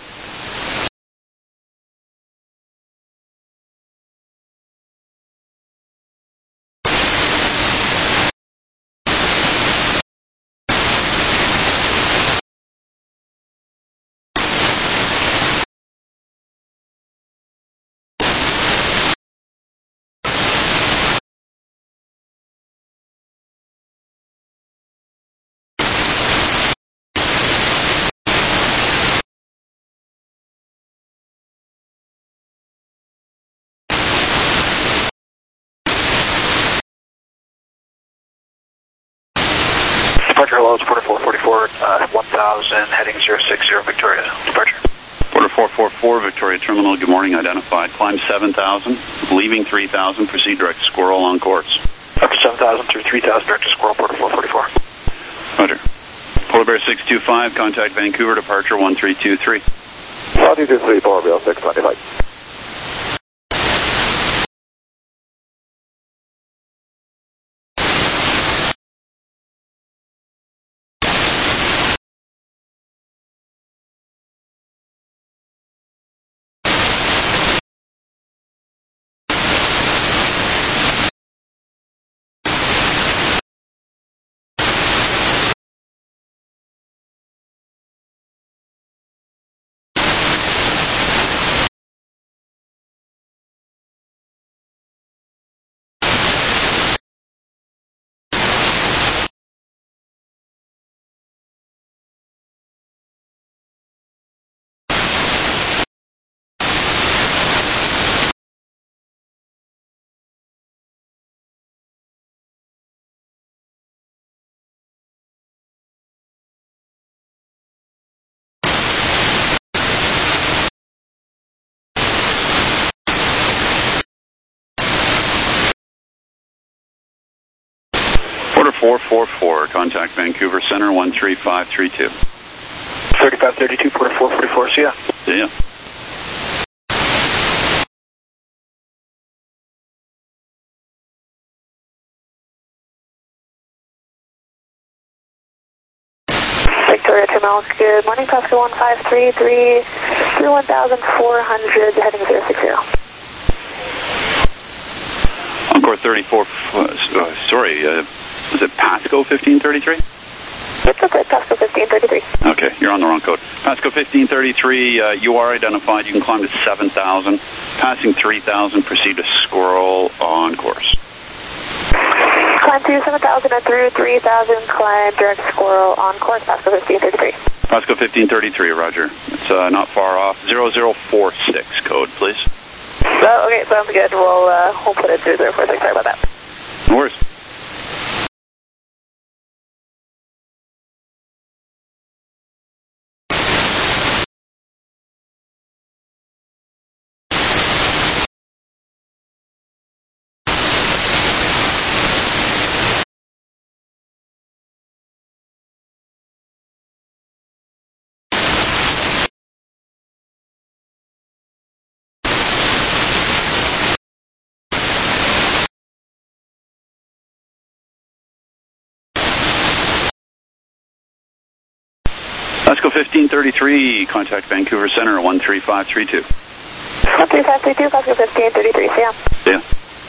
Departure hello, it's Porter four forty-four, uh, one thousand, heading zero six zero, Victoria. Departure. Porter four four four, Victoria Terminal, good morning, identified. Climb seven thousand, leaving three thousand, proceed direct to Squirrel on course. Up to seven thousand through three thousand, direct to Squirrel, Porter four forty-four. Roger. Polar Bear six two five, contact Vancouver, departure one three two three. one two two three, Polar Bear six twenty-five. four four four, contact Vancouver Center, one three five three two. thirty-five thirty-two, Porter four forty-four, see ya. See ya. Victoria Terminal, good morning, Pasco one five three three, through one thousand four hundred, heading zero six zero. Encore thirty-four, uh, sorry, uh, was it Pasco fifteen thirty-three? That's okay, Pasco fifteen thirty-three. Okay, you're on the wrong code. Pasco fifteen thirty-three, uh, you are identified. You can climb to seven thousand. Passing three thousand, proceed to Squirrel on course. Climb through seven thousand and through three thousand, climb direct Squirrel on course, Pasco fifteen thirty-three. Pasco fifteen thirty-three, roger. It's uh, not far off. zero zero four six code, please. Oh, okay, sounds good. We'll, uh, we'll put it through zero four six. Sorry about that. No worries. Pasco fifteen thirty-three, contact Vancouver Center, one three five three two. one three five three two, Pasco fifteen thirty-three, see ya. See ya.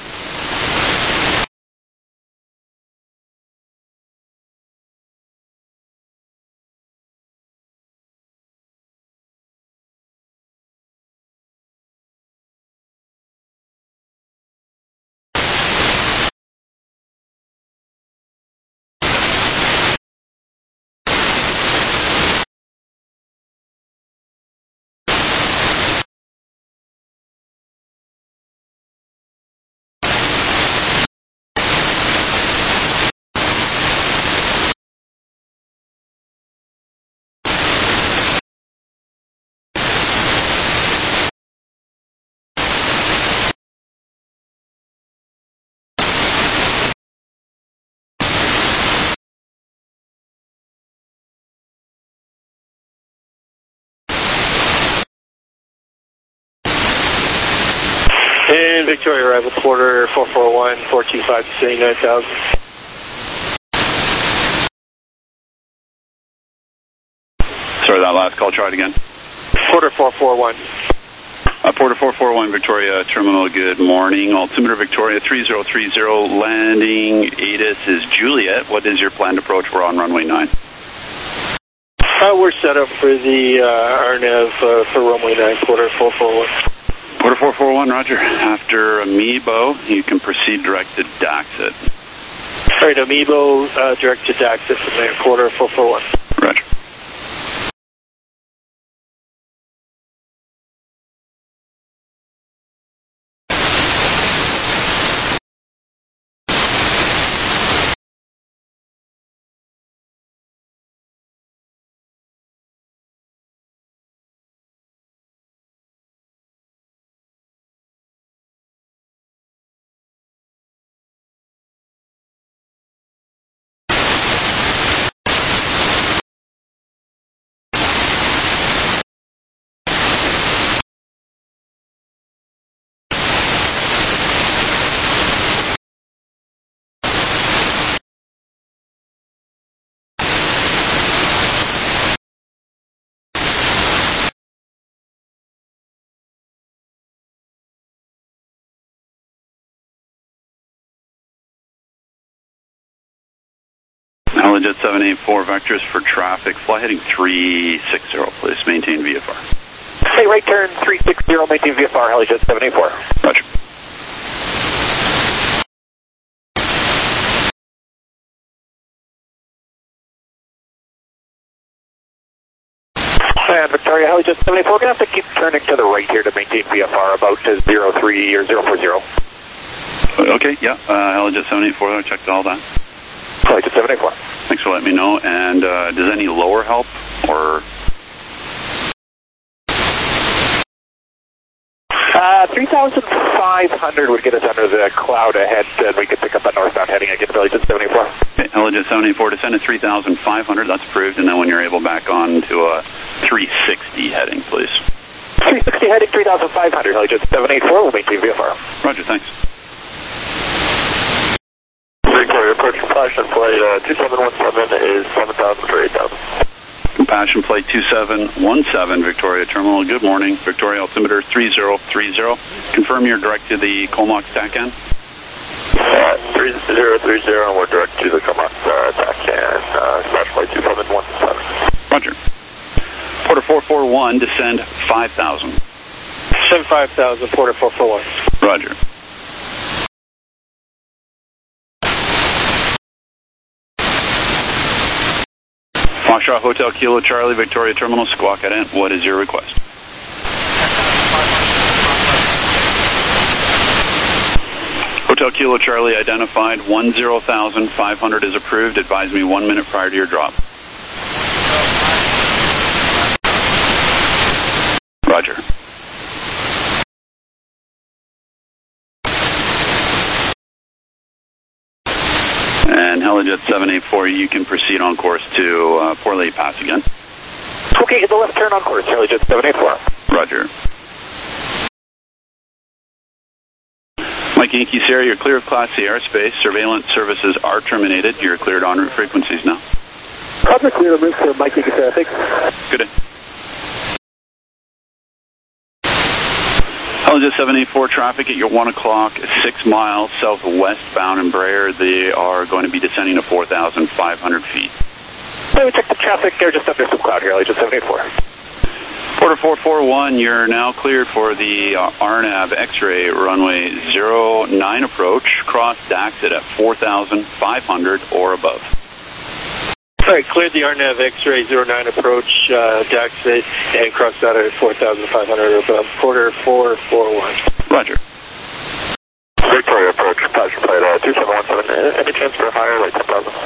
And Victoria arrival, Porter four four one, four two five, seventy-nine thousand. Sorry, that last call, try it again. Porter four four one. Uh, Porter four four one, Victoria Terminal, good morning. Altimeter Victoria three zero three zero, landing A T I S is Juliet. What is your planned approach? We're on runway nine. Uh, we're set up for the uh, R N A V uh, for runway nine, Porter four four one. Porter four four one, roger. After Amiibo, you can proceed direct to Daxit. All right, Amiibo, uh, direct to Daxit from there, Porter four four one. Roger. Helijet seven eight four, vectors for traffic. Fly heading three six zero, please. Maintain V F R. Hey, right turn three six zero, maintain V F R, Helijet seven eight four. Roger. And Victoria, Helijet seven eight four, we're going to have to keep turning to the right here to maintain V F R about to zero three or zero four zero. Okay, yeah, uh, Helijet seven eight four, I checked all that. Helijet seven eight four. Thanks for letting me know. And uh, does any lower help, or? Uh, three thousand five hundred would get us under the cloud ahead, and we could pick up a northbound heading again, Helijet seventy-four. Okay, Helijet seventy-four, descend at three thousand five hundred, that's approved, and then when you're able back on to a three sixty heading, please. three sixty heading, three thousand five hundred, Helijet seven eighty-four, we'll maintain V F R. Roger, thanks. Victoria, approach compassion plate uh, two seven one seven is seven thousand for eight thousand. Compassion plate two seven one seven, Victoria Terminal. Good morning. Victoria altimeter three zero three zero. Confirm you're direct to the Comox T A C N. Uh, three zero three zero, and we're direct to the Comox uh, T A C N, uh, compassion plate two seven one seven. Roger. Porter four four one, descend five thousand. Descend five thousand, Porter four four one. Roger. Foxtrot Hotel Kilo Charlie, Victoria Terminal, Squawk at Ant. What is your request? Hotel Kilo Charlie identified one zero thousand five hundred is approved. Advise me one minute prior to your drop. Roger. And Helijet seven eighty-four, you can proceed on course to uh, Port Lake Pass again. Okay, get the left turn on course, Helijet seven eighty-four. Roger. Mike Yankee Sierra, you're clear of Class C airspace. Surveillance services are terminated. You're cleared en route frequencies now. Roger, clear the route for Mike Yankee Sierra. Thanks. Good day. Helijet seven eighty-four traffic at your one o'clock, six miles southwestbound in Brayer. They are going to be descending to four thousand five hundred feet. Hey, we check the traffic. They're just under some cloud here, Helijet seven eighty-four. Porter four four one, you're now cleared for the uh, R NAV X-ray runway zero nine approach. Cross Daxit at four thousand five hundred or above. All right, cleared the R NAV X-ray zero nine approach, uh, Daxit, and crossed out at four thousand five hundred or above. Porter four four one. Roger. Victoria approach, compassion plate uh, two seven one seven. Any chance for higher, like ten thousand?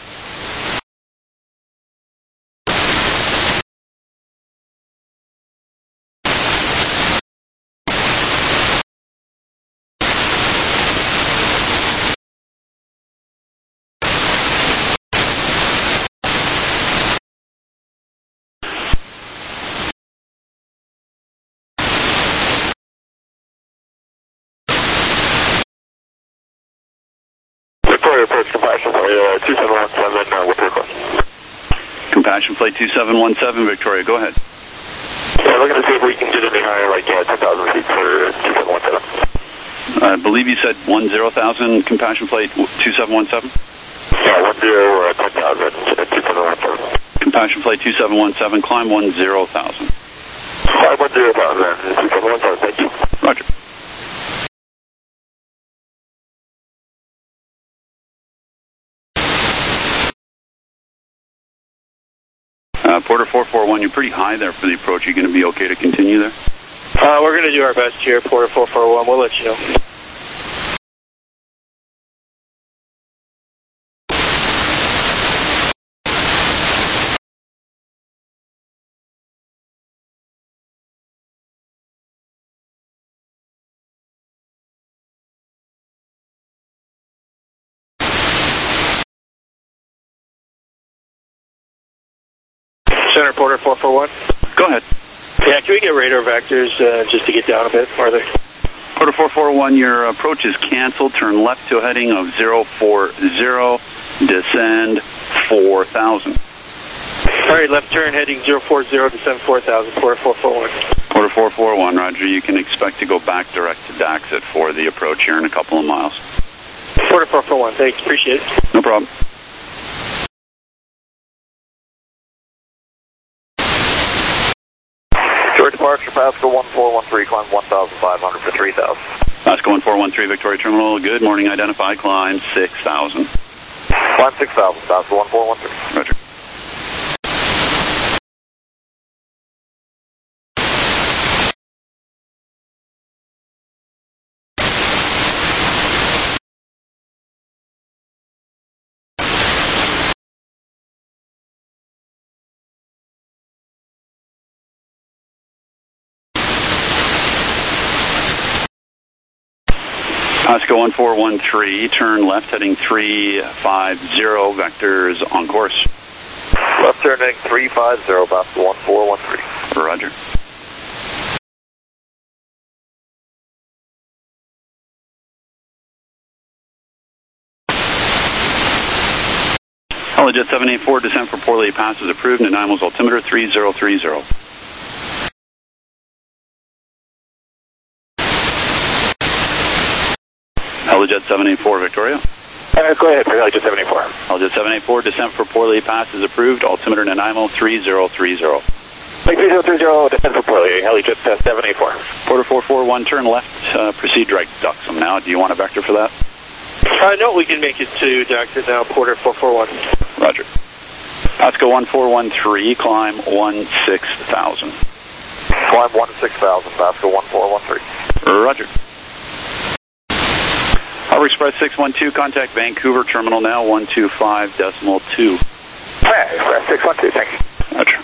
Approach compassion plate uh, two seven one seven, uh, what's your request? Compassion plate two seven one seven, Victoria, go ahead. Yeah, we're going to see if we can get any higher, like uh, ten thousand feet for two seven one seven. I believe you said one zero thousand, compassion plate two seven one seven? Yeah, one zero, uh, ten thousand, two seven one seven. Compassion plate two seven one seven, climb one zero thousand. Climb one zero thousand, two seven one seven, thank you. Roger. Uh, Porter four four one, you're pretty high there for the approach. Are you going to be okay to continue there? Uh, we're going to do our best here, Porter four four one. We'll let you know. Center Porter four four one. Go ahead. Yeah, can we get radar vectors uh, just to get down a bit farther? Porter four four one, your approach is canceled. Turn left to a heading of zero four zero. Descend four thousand. All right, left turn heading zero four zero, descend four thousand, Porter four four one. Porter four four one, Roger. You can expect to go back direct to Daxit for the approach here in a couple of miles. Porter four four one, thanks, appreciate it. No problem. George departure, Pascal one four one three, climb one thousand five hundred for three thousand. Pascal one four one three, Victoria Terminal. Good morning, identify, climb six thousand. Climb six thousand, Pascal one four one three. Roger. Oscar one four one three, turn left heading three five zero, vectors on course. Left turn heading three five zero, Oscar one four one three. Roger. Helijet seven eight four, descent for Port Lee Pass is approved, and Nanaimo's altimeter three zero three zero. Helijet seven eight four, Victoria. Uh, go ahead, Helijet seven eight four. Helijet seven eight four, descent for Port Lee Pass is approved, altimeter Nanaimo three zero three zero. three zero three zero, descent for Port Lee, Helijet uh, seven eight four. Porter four four one, turn left, uh, proceed direct Duxham now. Do you want a vector for that? Uh, no, we can make it to Doctor now, Porter four four one. Roger. Oscar one four one three, climb one six thousand. Climb one six thousand, Oscar one four one three. Roger. Harbor Express six one two, contact Vancouver terminal now, one two five decimal two. Hey, Express six one two, thank you. Roger.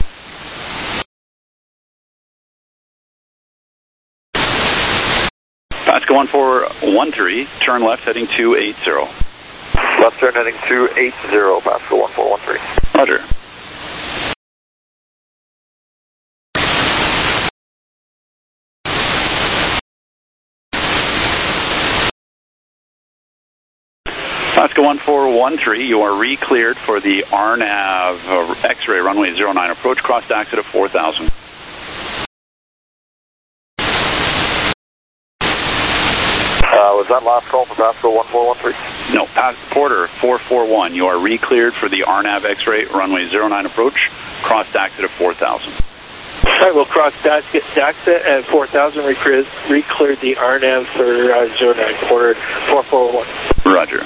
Oscar one four one three, turn left heading two eight zero. Left turn heading two eight zero, Oscar one four one three. Roger. Oscar one four one three, you are re-cleared for the R NAV uh, X-ray runway zero nine approach, cross exit of four thousand. Uh, was that last call for Oscar one four one three? No, Pass Porter four four one, you are re-cleared for the R NAV X-ray runway zero nine approach, cross exit of four thousand. All right, we'll cross Daxa at four thousand, re-cleared the R NAV for uh, zero nine, Porter four four one. Roger.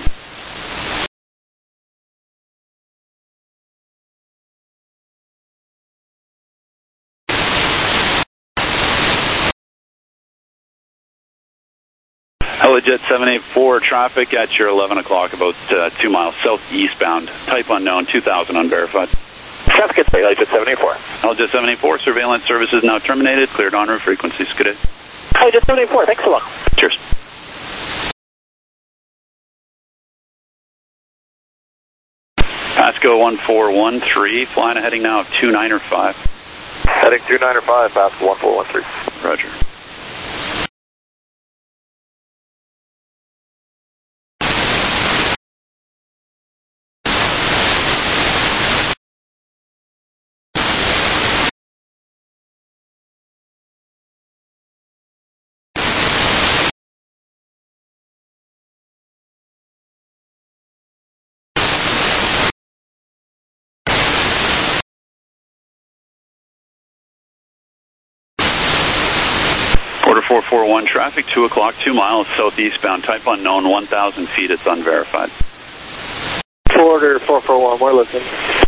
Helijet seven eight four, traffic at your eleven o'clock, about uh, two miles southeastbound. Type unknown, two thousand unverified. Traffic at Helijet seven eight four. Helijet seven eight four, surveillance services now terminated, cleared en route frequencies. Good day. Helijet seven eight four, thanks a lot. Cheers. Pasco one four one three, flying a heading now of two nine or five. Heading two nine or five, Pasco one four one three. Roger. Porter four four one, traffic, two o'clock, two miles southeastbound, type unknown, one thousand feet, it's unverified. Porter four four one, we're listening.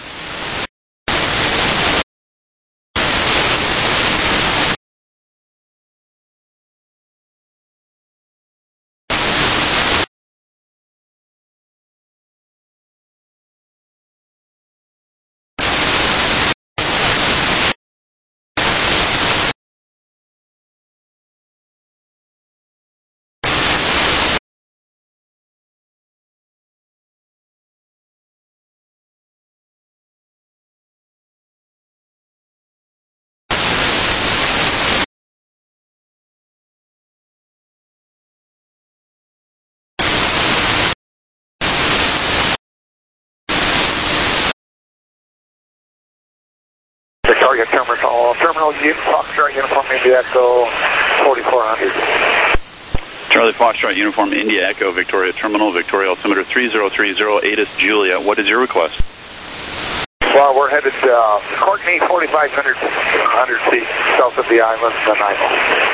Victoria Terminal, Terminal Foxtrot Uniform India Echo forty-four hundred. Charlie Foxtrot Uniform India Echo, Victoria Terminal, Victoria altimeter three zero three zero, ATIS Julia. What is your request? Well, we're headed uh, Courtney, forty-five hundred feet south of the island, Nanaimo.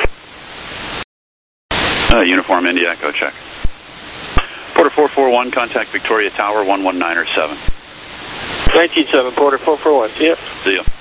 Uh, Uniform India Echo, check. Porter four four one, contact Victoria Tower one one nine or seven. nineteen seven, Porter four four one, see ya. See ya.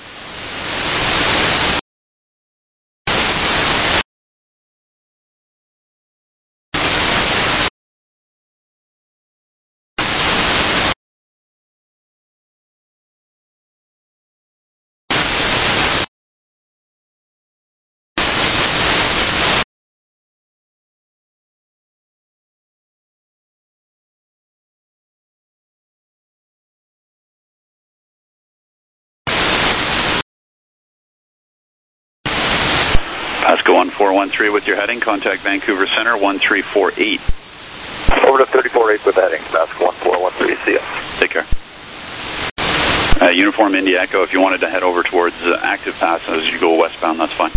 Alaska one four one three with your heading. Contact Vancouver Center one three four eight. Over to thirty-four eight with heading. Alaska one four one three. See ya. Take care. Uh, Uniform India Echo, if you wanted to head over towards uh, Active Pass as you go westbound, that's fine.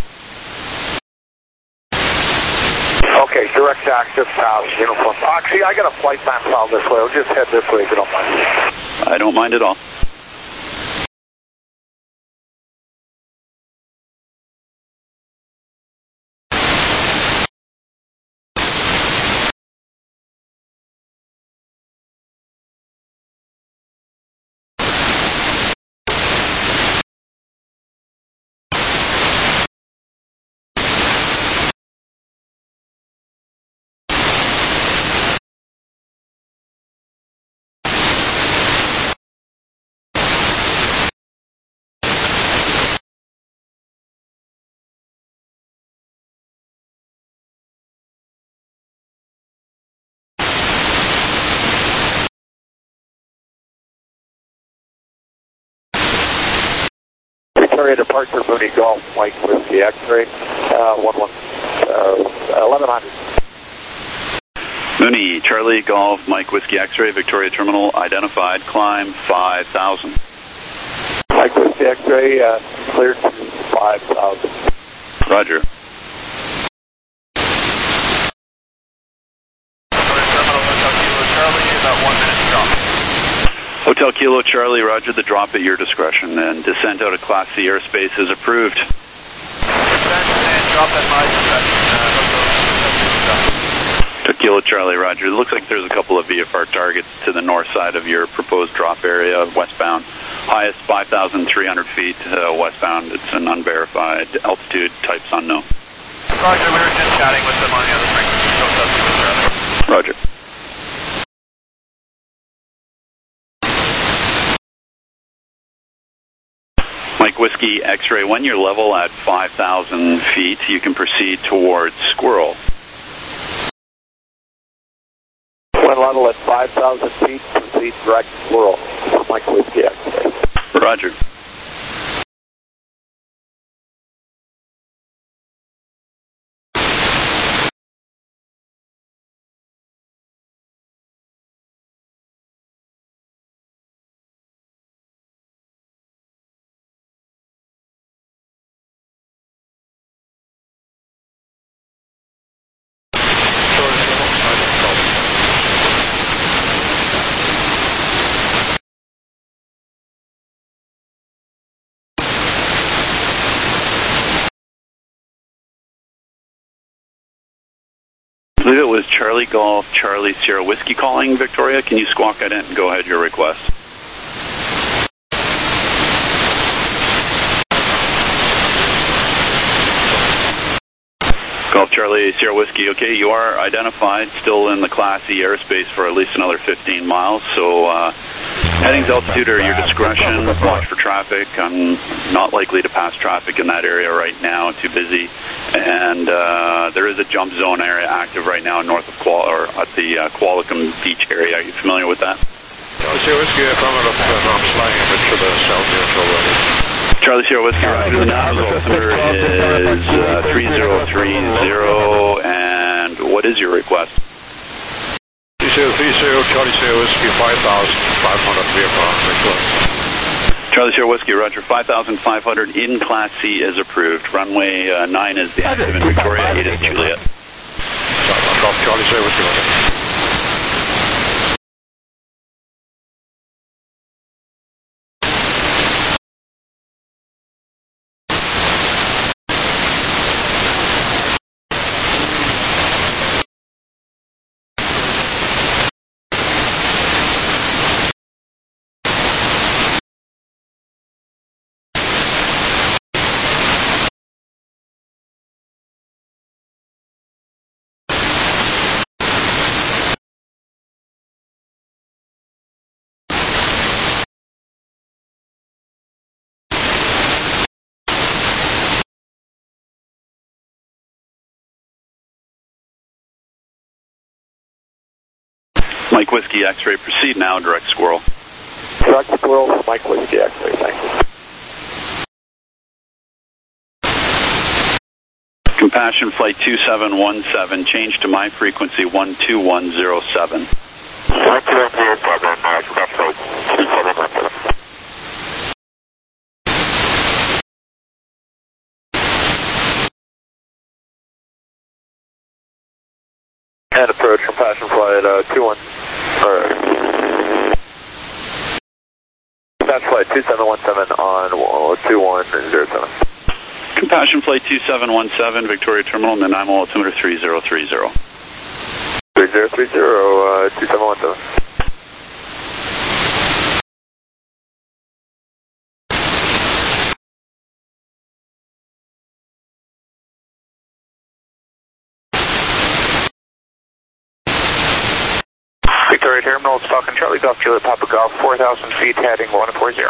Okay, direct Active Pass, Uniform. Actually, I got a flight time file this way. I'll just head this way if you don't mind. I don't mind at all. Victoria departure, Mooney Golf, Mike Whiskey X-ray, uh, one one, uh, eleven hundred. Mooney, Charlie Golf, Mike Whiskey X-ray, Victoria Terminal identified, climb five thousand. Mike Whiskey X-ray, uh, cleared to five thousand. Roger. Hotel Kilo Charlie, roger the drop at your discretion, and descent out of Class C airspace is approved. Descent and drop at my discretion. Uh, Kilo Charlie, roger. It looks like there's a couple of V F R targets to the north side of your proposed drop area, westbound. Highest five thousand three hundred feet uh, westbound. It's an unverified altitude, types unknown. Roger, we were just chatting with them on the other frequency, so Hotel Kilo Charlie. Roger. Mike Whiskey X-ray, when you're level at five thousand feet, you can proceed towards Squirrel. When level at five thousand feet, proceed direct Squirrel. Mike Whiskey X-ray. Roger. I believe it was Charlie Golf, Charlie Sierra Whiskey calling, Victoria. Can you squawk it in and go ahead your request? Golf Charlie Sierra Whiskey, okay, you are identified, still in the Class E airspace for at least another fifteen miles, so uh, headings, altitude are your discretion. Watch for traffic. I'm not likely to pass traffic in that area right now, too busy. And uh, there is a jump zone area active right now north of Kuala, or at the uh, Qualicum Beach area. Are you familiar with that? Charlie Sierra Whiskey, affirmative. I'm sliding a bit to the south here already. Charlie Sierra Whiskey, roger. The nav altimeter is uh, three zero three zero, and what is your request? three zero three zero, Charlie Sierra Whiskey, five thousand five hundred V F R request. Charlie Sierra Whiskey, roger. five thousand five hundred in Class C is approved. Runway uh, nine is the active in Victoria, eight is Juliet. Charlie Sierra Whiskey, roger. Mike Whiskey X-ray, proceed now, direct Squirrel. Direct Squirrel, Mike Whiskey X-ray, thank you. Compassion Flight two seven one seven, change to my frequency one two one zero seven. one two one zero seven, uh, Compassion Flight two seven one seven. And approach Compassion Flight uh, two one, or Compassion Flight two seven one seven on two one zero seven. Compassion Flight two seven one seven, Victoria Terminal, Nanaimo altimeter three zero three zero. three zero three zero, uh, two seven one seven. Victoria Terminal, Falcon Charlie Golf, Juliet Papa Golf, four thousand feet, heading one four zero.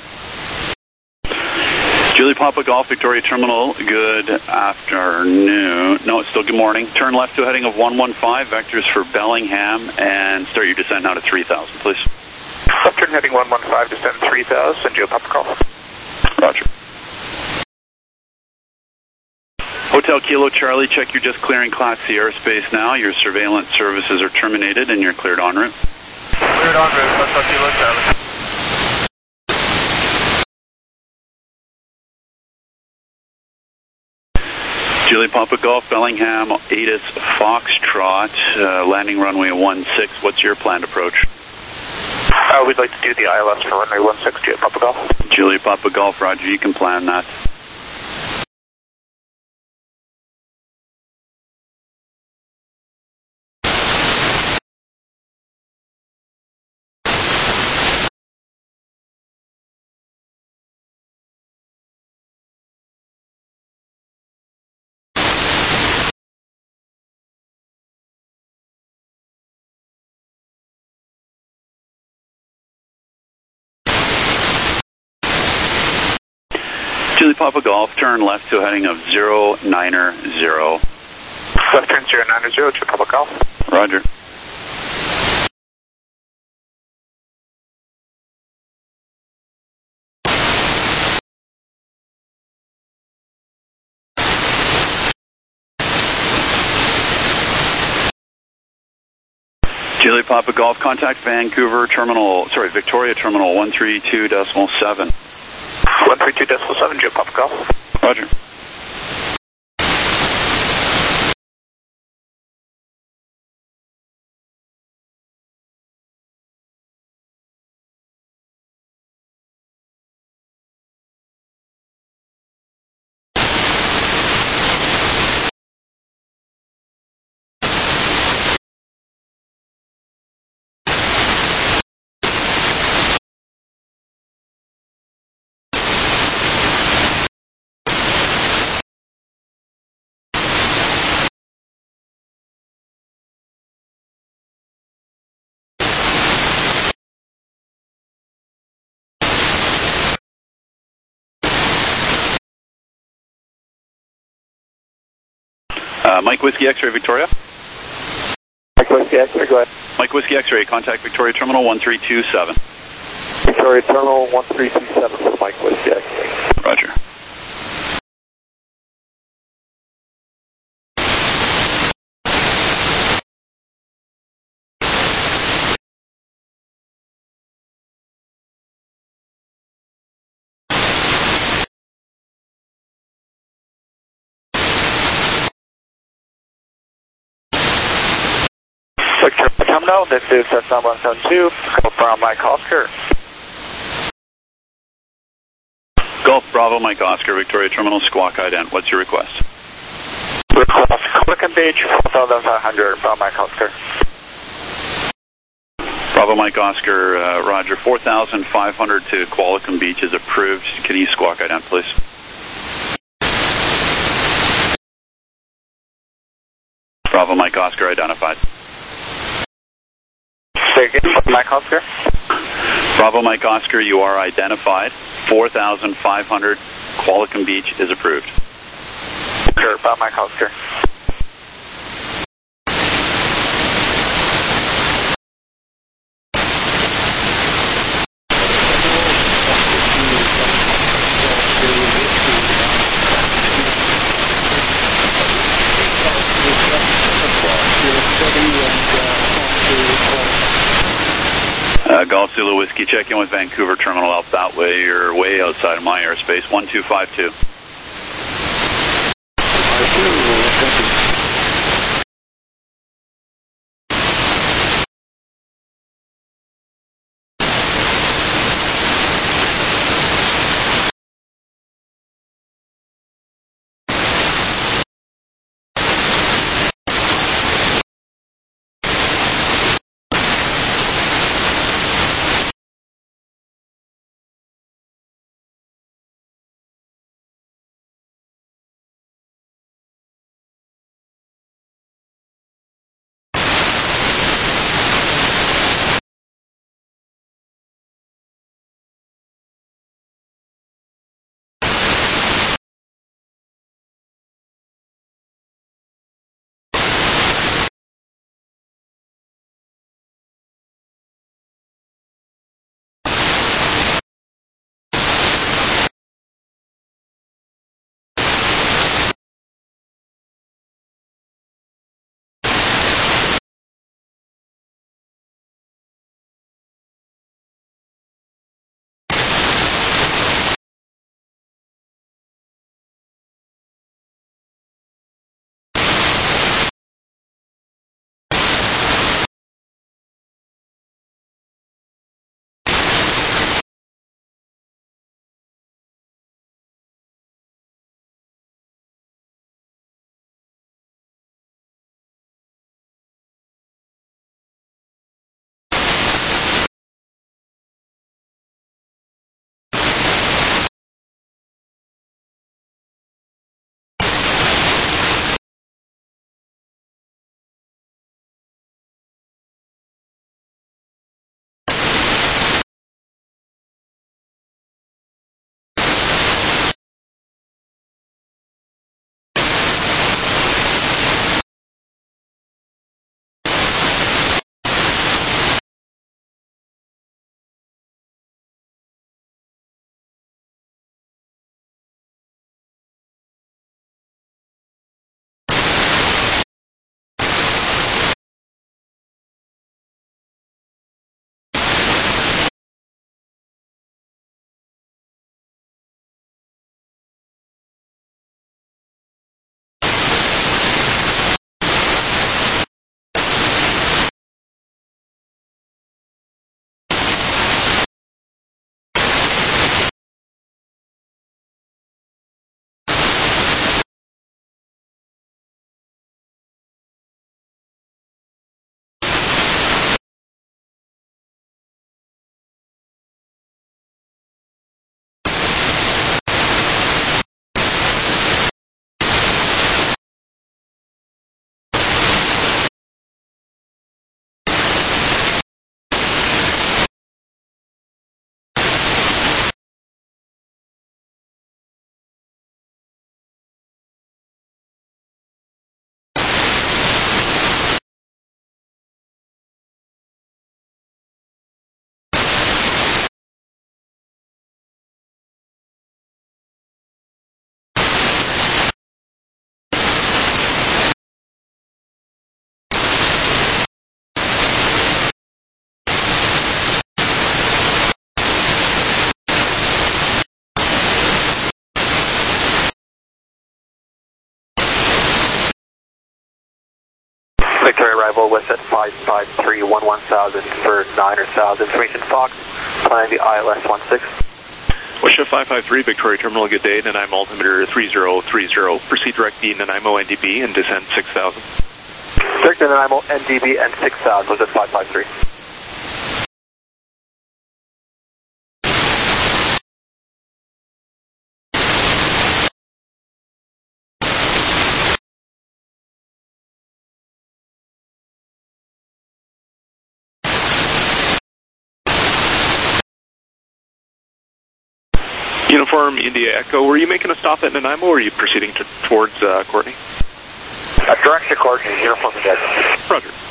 Julie Papa Golf, Victoria Terminal, good afternoon. No, it's still good morning. Turn left to a heading of one one five, vectors for Bellingham, and start your descent now to three thousand, please. Left turn heading one one five, descend three thousand, Julie Papa Golf. Roger. Hotel Kilo Charlie, check you're just clearing Class C airspace now. Your surveillance services are terminated and you're cleared en route. Cleared en route, Hotel Kilo Charlie. Julie Papa Golf, Bellingham, Atis Foxtrot, uh, landing runway one six. What's your planned approach? Uh, we'd like to do the I L S for runway one six, Julie Papa Golf. Julie Papa Golf, Roger, you can plan that. Julie Papa Golf, turn left to a heading of zero nine zero. Left turn zero nine zero, Julie Papa Golf. Roger. Julie Papa Golf, contact Vancouver Terminal, sorry, Victoria Terminal one three two decimal seven. one three two decimal seven, Julie Papa Golf. Roger. Uh, Mike Whiskey X-ray, Victoria. Mike Whiskey X-ray, go ahead. Mike Whiskey X-ray, contact Victoria Terminal one three two seven. Victoria Terminal one three two seven for Mike Whiskey X-ray. Roger. Victoria Terminal, this is Cessna one seven two, from Mike Oscar. Golf Bravo, Mike Oscar, Victoria Terminal, squawk ident. What's your request? Request Qualicum Beach, four thousand five hundred, from Mike Oscar. Bravo, Mike Oscar, uh, Roger, four thousand five hundred to Qualicum Beach is approved. Can you squawk ident, please? Bravo, Mike Oscar, identified. Say again, Mike Oscar. Bravo, Mike Oscar, you are identified. four thousand five hundred, Qualicum Beach is approved. Sure, Bravo, Mike Oscar. Golf Zulu Whiskey, check in with Vancouver Terminal Alpha that way. You're way outside of my airspace. one two five two. Victoria arrival with at five five three one one thousand for nine or thousand information Fox, planning the I L S one six. Westjet five five three, Victoria Terminal, good day, Nanaimo altimeter three zero three zero. Proceed direct D Nanaimo N D B and descend six thousand. Direct Nanaimo N D B and six thousand was at five five three. Uniform India Echo, were you making a stop at Nanaimo or are you proceeding to, towards uh, Courtney? Uh, direct to Courtney, Uniform India Echo. Roger.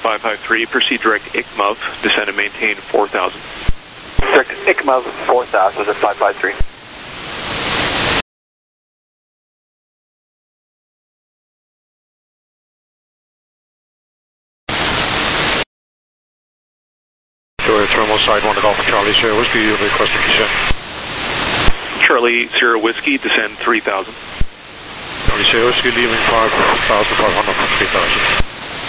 five five three, proceed direct I C M O V, descend and maintain four thousand. Direct I C M O V four thousand at five five three. Victoria Terminal side one to Golf Charlie Sierra Whiskey, you request to descend. Charlie Sierra Whiskey, descend three thousand. Charlie Sierra Whiskey leaving five thousand five hundred for three thousand.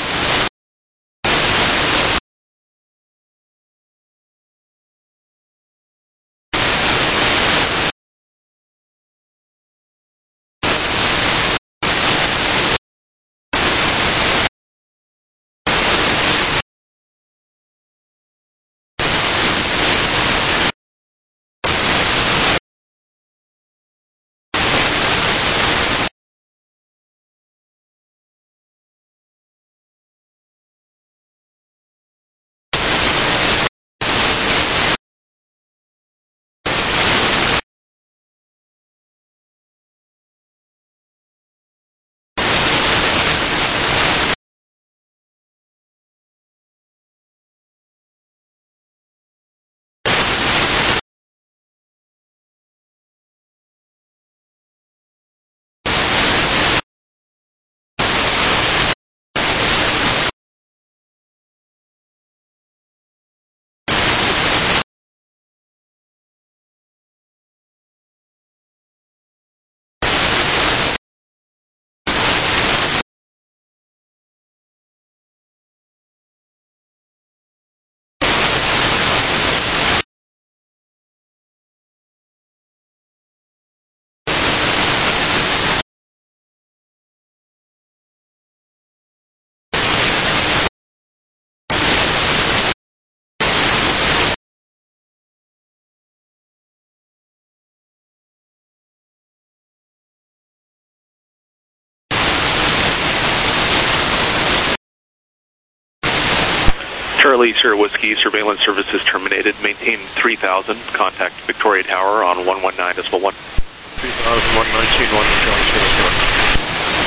Charlie Sierra Whiskey, surveillance services terminated. Maintain three thousand. Contact Victoria Tower on one one nine point one. three thousand one nineteen one, Charlie Sierra Whiskey.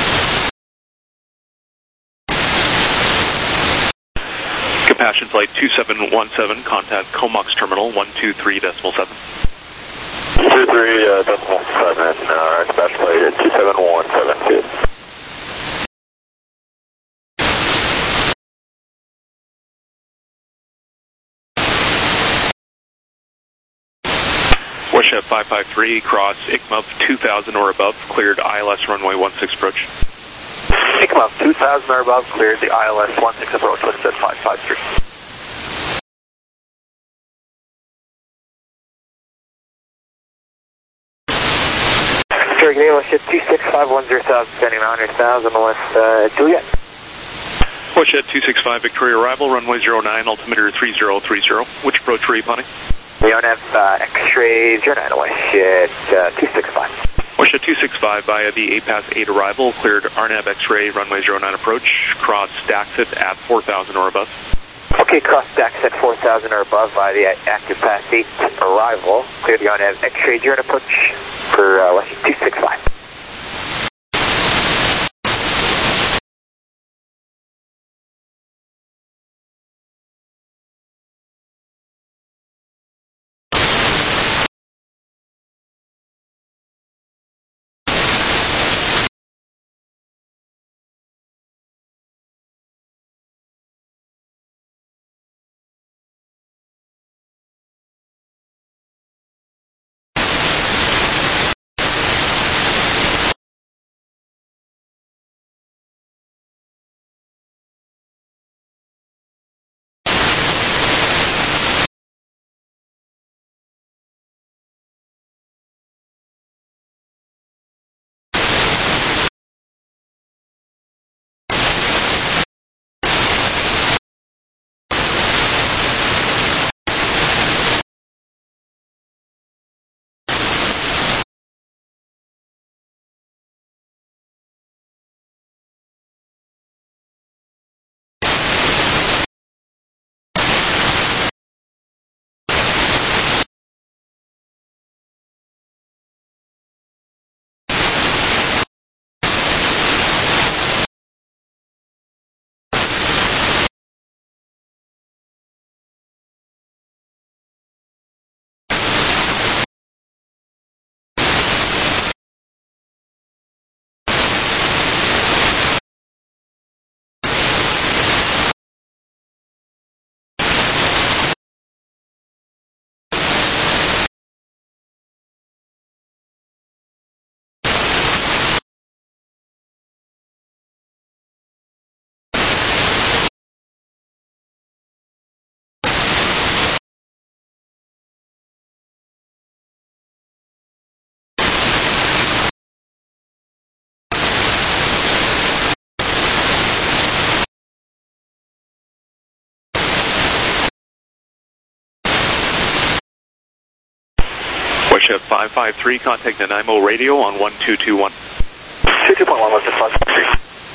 Compassion Flight two seven one seven, contact Comox Terminal one two three decimal seven. two three uh, decimal seven, uh, Compassion Flight two seven one seven, good. Warshed five five three, cross I C M O V two thousand or above, cleared I L S runway one six approach. I C M O V two thousand or above, cleared the I L S one six approach, listed five five three. Victoria Warshed two six five one zero thousand, sending nine hundred thousand with uh, Juliet. Warshed two six five, Victoria arrival, runway zero nine, altimeter three zero three zero. Which approach were you planning? We don't have uh, X-ray zero nine, Warshed uh, two six five. Warshed two six five via the A P A S eight arrival, cleared R N A V X-ray runway zero nine approach, cross Daxit at four thousand or above. Okay, cross Daxit at four thousand or above via the active P A S eight arrival, cleared the R N A V X-ray zero nine approach for uh, Warshed two six five. Porsche five five three, contact Nanaimo radio on one two two one. two two point one, what's the five five three?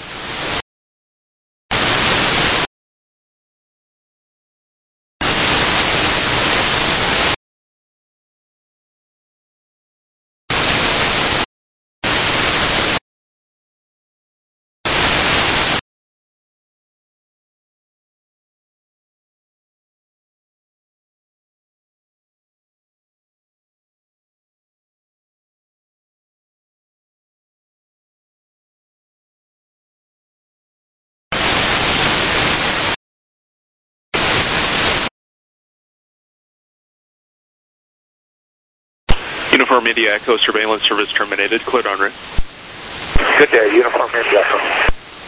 Uniform India Echo, surveillance service terminated, cleared en route. Good day, Uniform India Echo.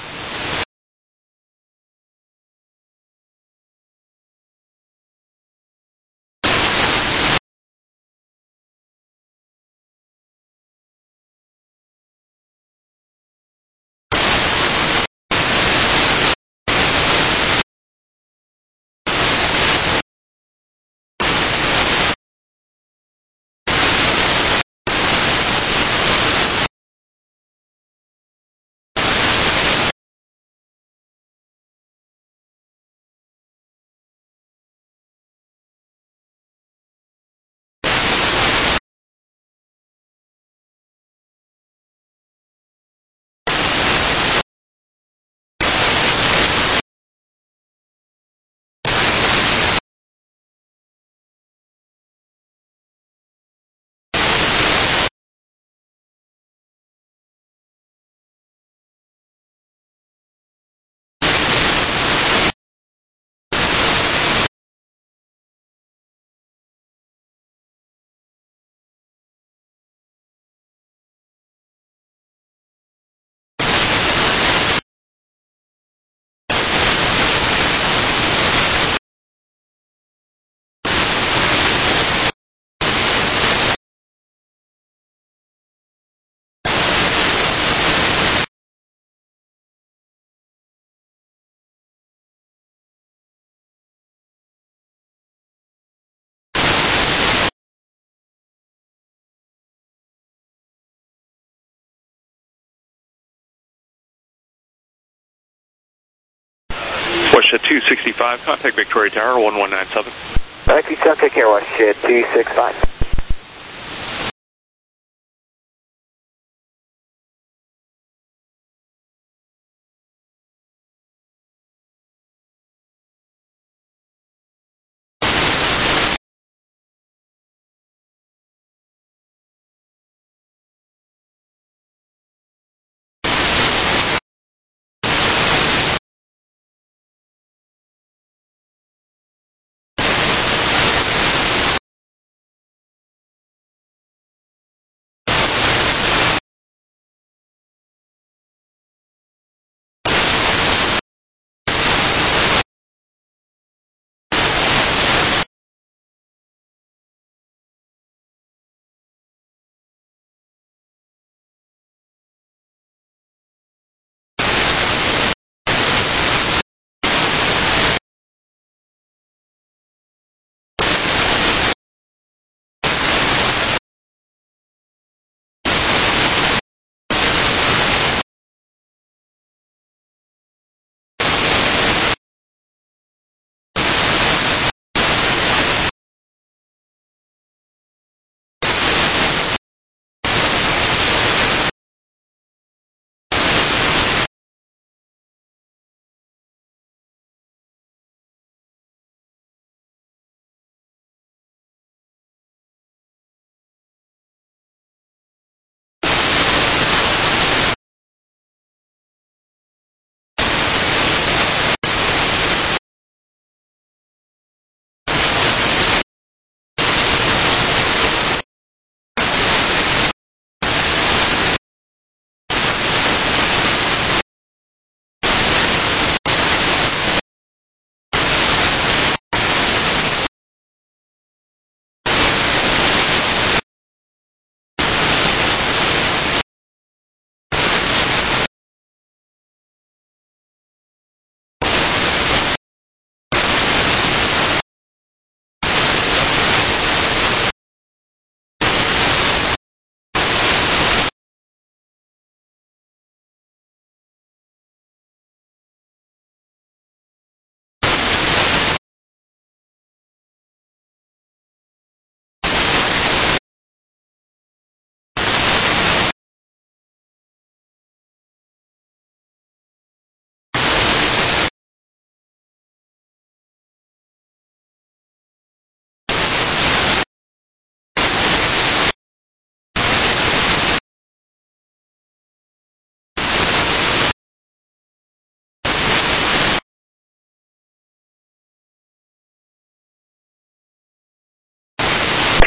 Porsche two sixty-five, contact Victoria Tower one one nine seven. Thank you, Chuck. Take care, Porsche two sixty-five.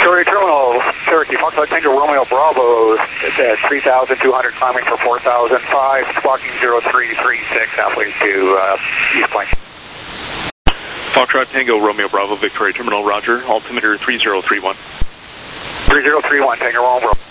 Victoria Terminal, Cherokee, Foxtrot Tango Romeo Bravo, at three thousand two hundred, climbing for four thousand five, squawking zero three three six, halfway to uh, East Point. Foxtrot Tango Romeo Bravo, Victoria Terminal, roger, altimeter three zero three one. three zero three one, Tango Romeo Bravo.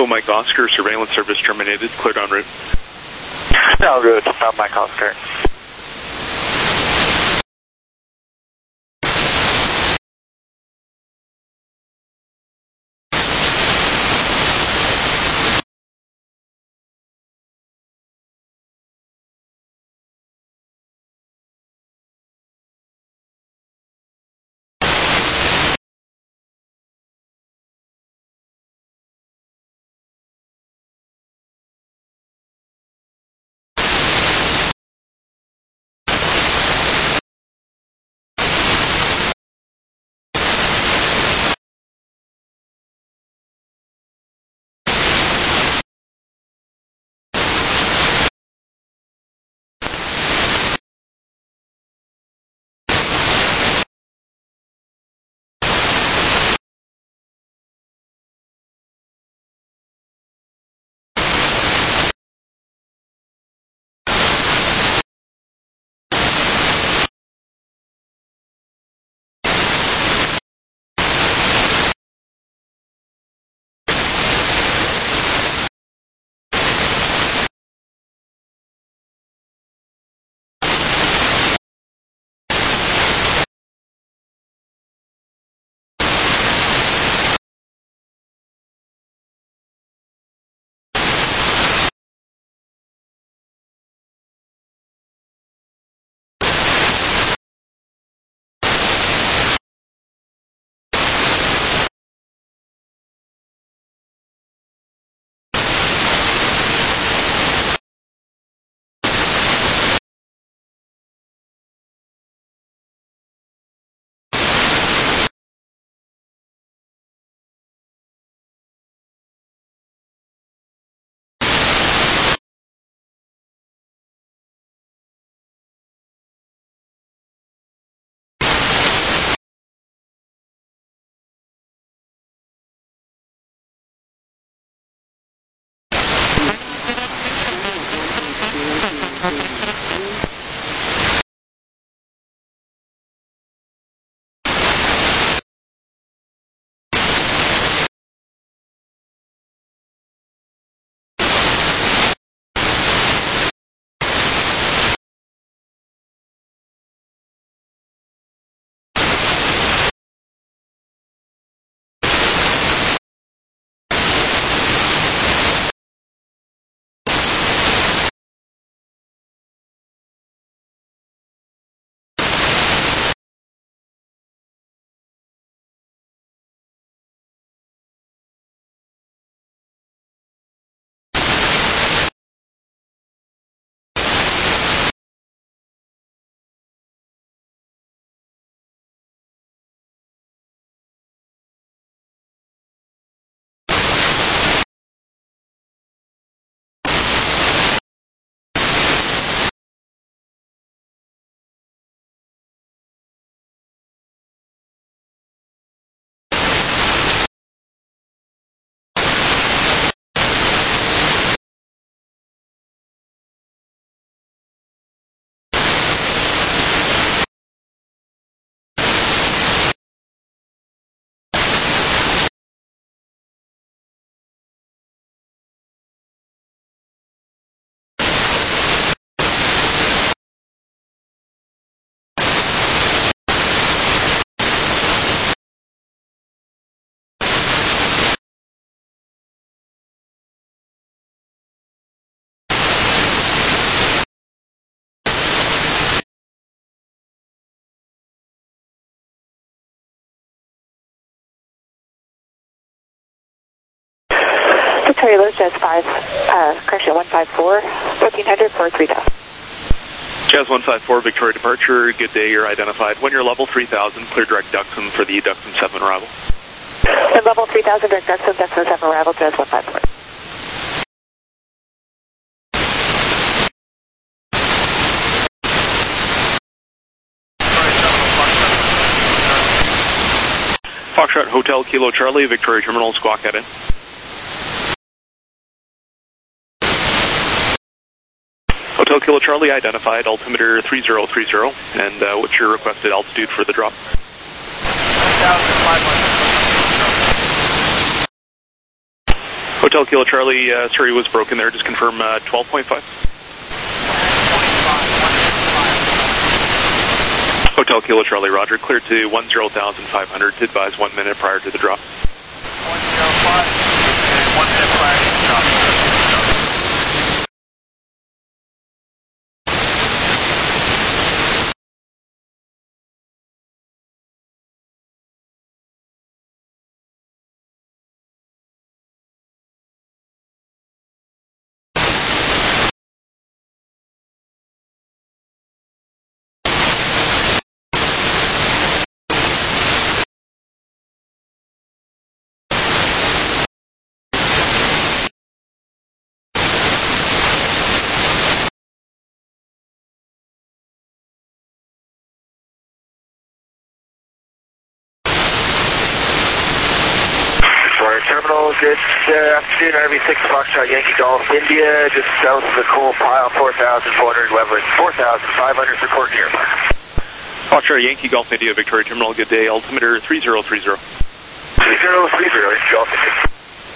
Echo Mike Oscar, surveillance service terminated, cleared en route. No, good. Uh, Mike Oscar. Victoria Low, Jazz five, uh, correction one five four, fourteen hundred for three thousand. Jazz one five four, Victoria departure, good day, you're identified. When you're level three thousand, clear direct Duxon for the Duxon seven arrival. And level three thousand, direct Duxon, Duxon seven arrival, Jazz one five four. Foxtrot Hotel Kilo Charlie, Victoria Terminal, squawk head in. Hotel Kilo Charlie identified, altimeter three zero three zero, and uh, what's your requested altitude for the drop? Hotel Kilo Charlie, uh, sorry, was broken there. Just confirm uh, twelve point five. Hotel Kilo Charlie, roger. Cleared to one zero thousand five hundred. Advise one minute prior to the drop. one zero five, and one minute prior to the drop. Good uh, afternoon, R V six Foxtrot Yankee Golf, India, just south of the coal pile, four thousand four hundred, level four thousand five hundred for Port here. Foxtrot Yankee Golf, India, Victoria Terminal, good day, altimeter three zero three zero. three zero three zero, Yankee Golf, India.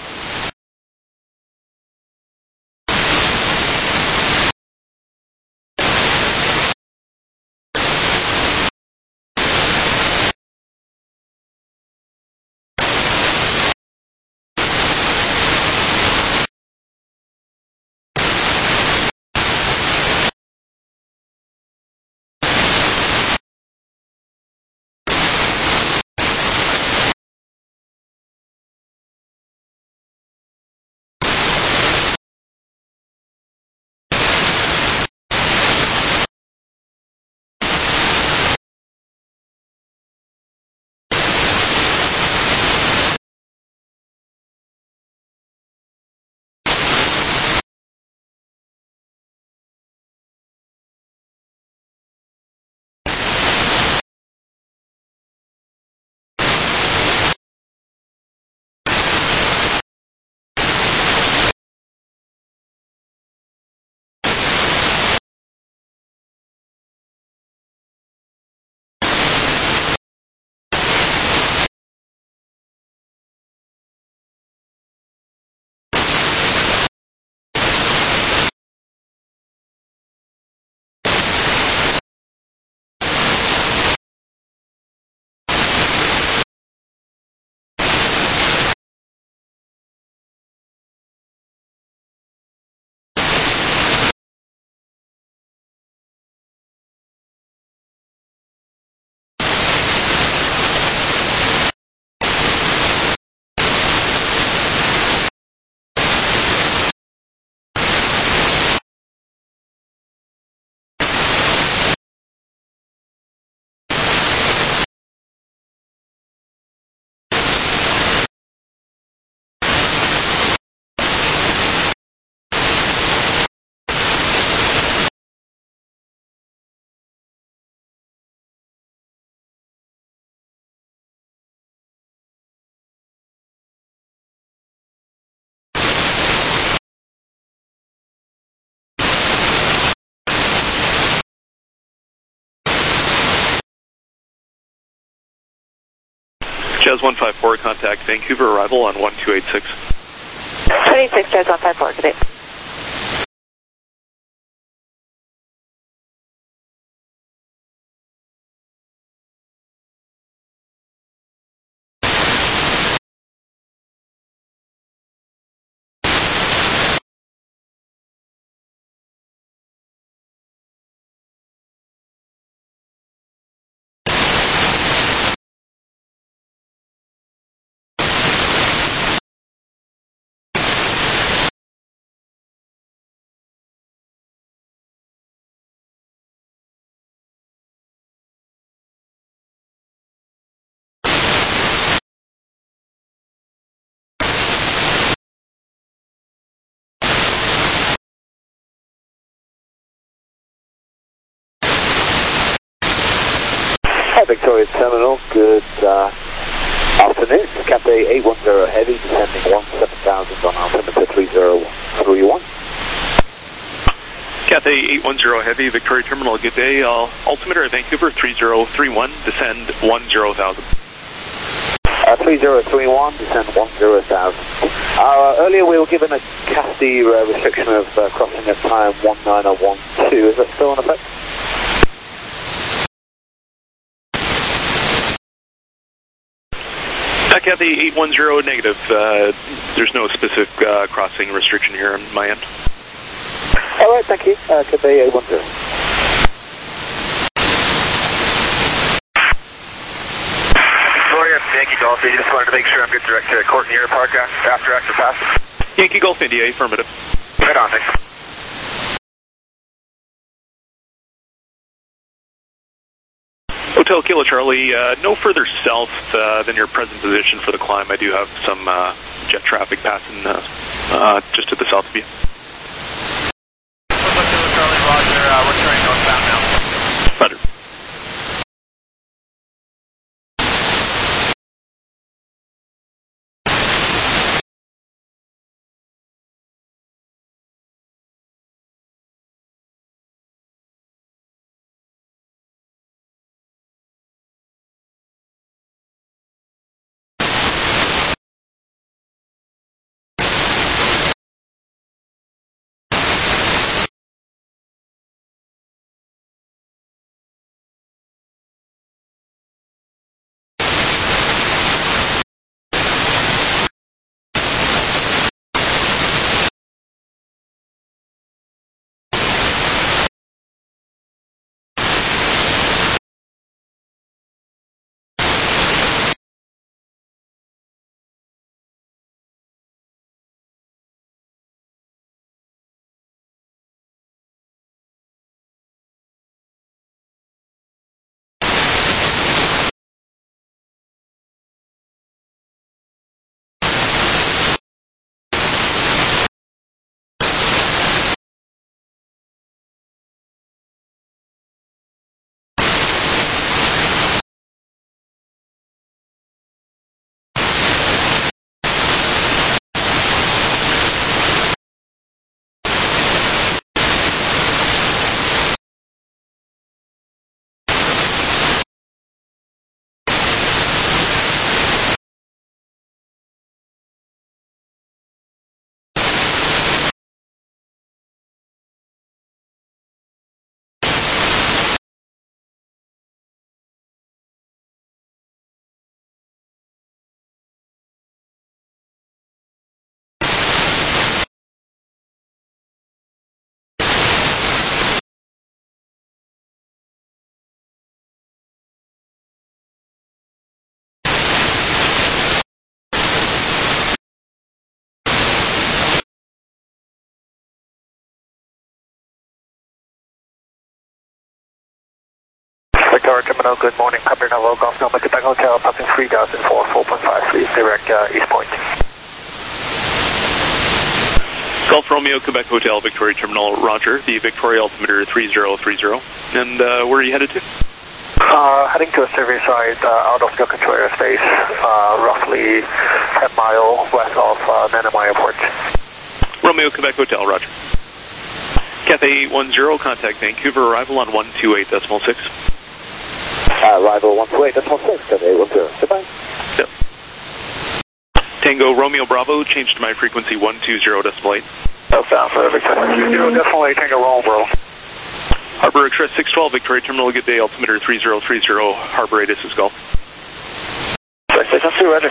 Jazz one five four, contact Vancouver, arrival on one two eight six. twenty-six, Jazz one five four, good day. Hi, Victoria Terminal. Good uh, afternoon. Cathay eight one zero Heavy, descending one seven thousand on altimeter three zero three one. Cathay eight one zero Heavy, Victoria Terminal, good day. Uh, altimeter at Vancouver three zero three one, descend one zero thousand. Uh, three zero three one, descend one zero thousand. Uh, earlier we were given a C A S D uh, restriction of uh, crossing at time one nine zero one two. Is that still in effect? Uh, Kathy, eight one zero negative. Uh, there's no specific uh, crossing restriction here on my end. All right, thank you. Uh, Cathay eight one zero. Victoria, Yankee Golf, I just wanted to make sure I'm good direct to Courtney Air Park after active pass. Yankee Golf India, affirmative. Right on, thanks. Hotel Kilo Charlie, uh, no further south uh, than your present position for the climb. I do have some uh, jet traffic passing uh, uh, just to the south of you. Hotel Kilo Charlie, Roger. Uh, we're turning northbound now. Roger. Victoria Terminal, good morning. Copy Novo Golf Number Quebec Hotel, passing three thousand four, four point five, please direct uh, East Point. Golf Romeo, Quebec Hotel, Victoria Terminal, Roger. The Victoria altimeter three zero three zero. And uh, where are you headed to? Uh, heading to a survey site uh, out of your control airspace, uh, roughly ten mile west of uh, Nanama Airport. Romeo, Quebec Hotel, Roger. Cathay eight one zero, contact Vancouver, arrival on one two eight decimal six. Uh, arrival one two eight decimal six, Cathay eight one zero. Goodbye. Yep. Tango Romeo Bravo, change to my frequency one two zero decimal eight. Southbound for Victoria one two zero decimal eight, Tango Romeo Bravo. Harbor Express six twelve, Victoria Terminal, good day, altimeter three zero three zero, Harbor radius is Golf. Station two, Roger.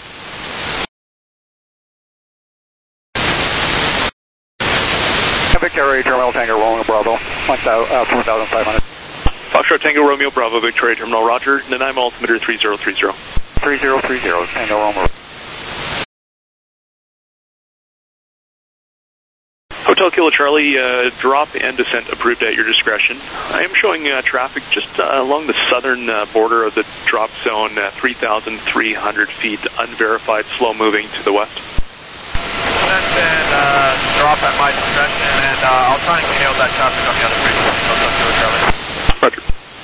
Victoria Terminal, Tango Romeo Bravo, one thousand five hundred. Foxtrot Tango Romeo Bravo, Victoria Terminal, Roger, Nanaimo altimeter three zero three zero. three zero three zero, Tango Romeo. Hotel Kilo Charlie, uh, drop and descent approved at your discretion. I am showing uh, traffic just uh, along the southern uh, border of the drop zone, uh, three thousand three hundred feet, unverified, slow moving to the west. Descent and uh, drop at my discretion, and uh, I'll try and hail that traffic on the other frequency. Hotel Kilo Charlie. Roger.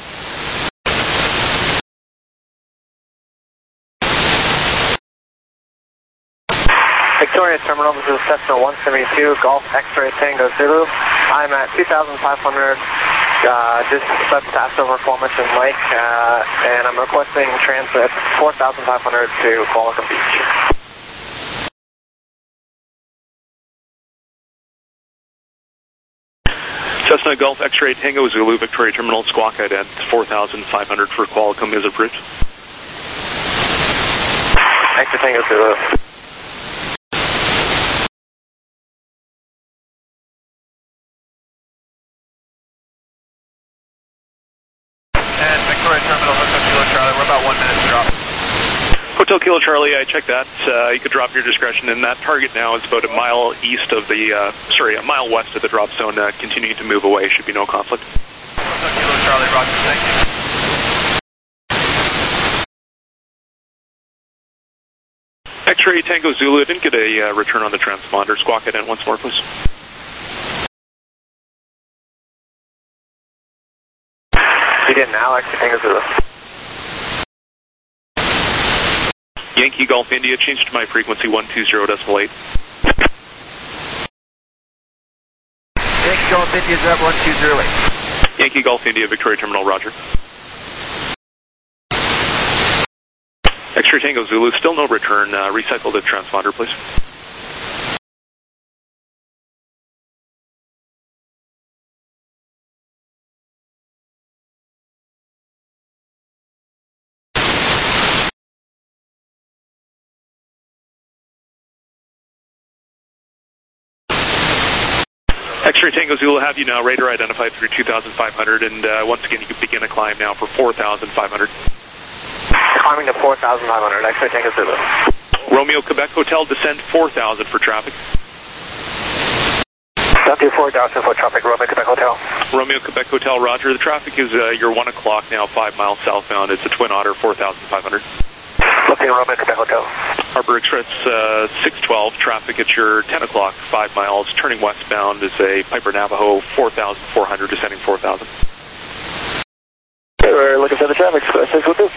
Victoria Terminal, this is Cessna one seventy-two, Golf X-Ray Tango Zulu. I'm at two thousand five hundred Uh, just that's passed over Formation Lake, uh, and I'm requesting transit four thousand five hundred to Qualicum Beach. Cessna Golf X-Ray Tango Zulu Victoria Terminal squawk ident four thousand five hundred for Qualicum is approved. X-Ray Tango Zulu. And Victoria Terminal, Hotel Kilo Charlie, we're about one minute to drop. Hotel Kilo Charlie, I checked that. Uh, you could drop your discretion, and that target now is about a mile east of the, uh, sorry, a mile west of the drop zone, uh, continuing to move away. Should be no conflict. Hotel Kilo Charlie, roger, thank you. X-Ray Tango Zulu, I didn't get a uh, return on the transponder. Squawk ident once more, please. You didn't now, X-Ray Tango Zulu. Yankee Golf India, change to my frequency one two zero decimal eight. Yankee Golf India is at one two zero eight. Yankee Golf India, Victoria Terminal, roger. X-Ray Tango Zulu, still no return. Uh, recycle the transponder, please. X-Ray Tango Zulu, have you now radar identified through two thousand five hundred, and uh, once again you can begin a climb now for four thousand five hundred. Climbing to four thousand five hundred, X-Ray Tango Zulu. Romeo Quebec Hotel, descend four thousand for traffic. Down to four thousand for traffic, Romeo Quebec Hotel. Romeo Quebec Hotel, roger. The traffic is uh, your one o'clock now, five miles southbound. It's a Twin Otter, four thousand five hundred. Looking at Romeo Quebec Hotel. Harbor Express uh, six twelve, traffic at your ten o'clock, five miles, turning westbound is a Piper Navajo, four thousand four hundred, descending four thousand. Okay, we're looking for the traffic, square six one two.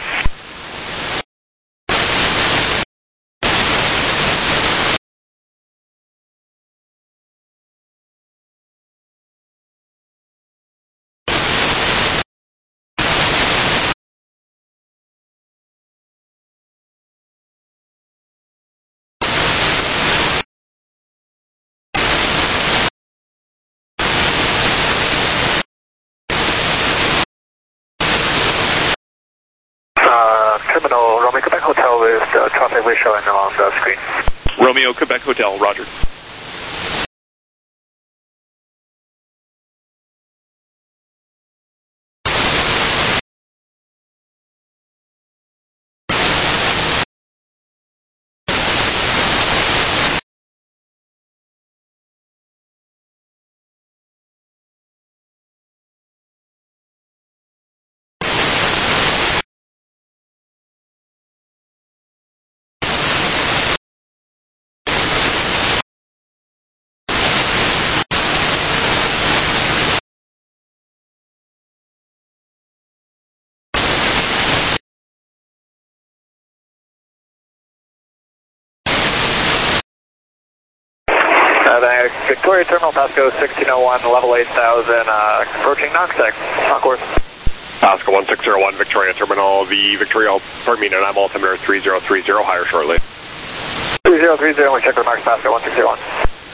Terminal, Romeo Quebec Hotel is the traffic we're showing on the screen. Romeo Quebec Hotel, roger. Uh, Victoria Terminal, Pasco sixteen oh one, level eight thousand, uh, approaching Noxec, on course. Pasco one six zero one, Victoria Terminal, the Victoria, pardon me, and I'm altimeter three zero three zero, higher shortly. three zero three zero, we check the marks, Pasco one six zero one.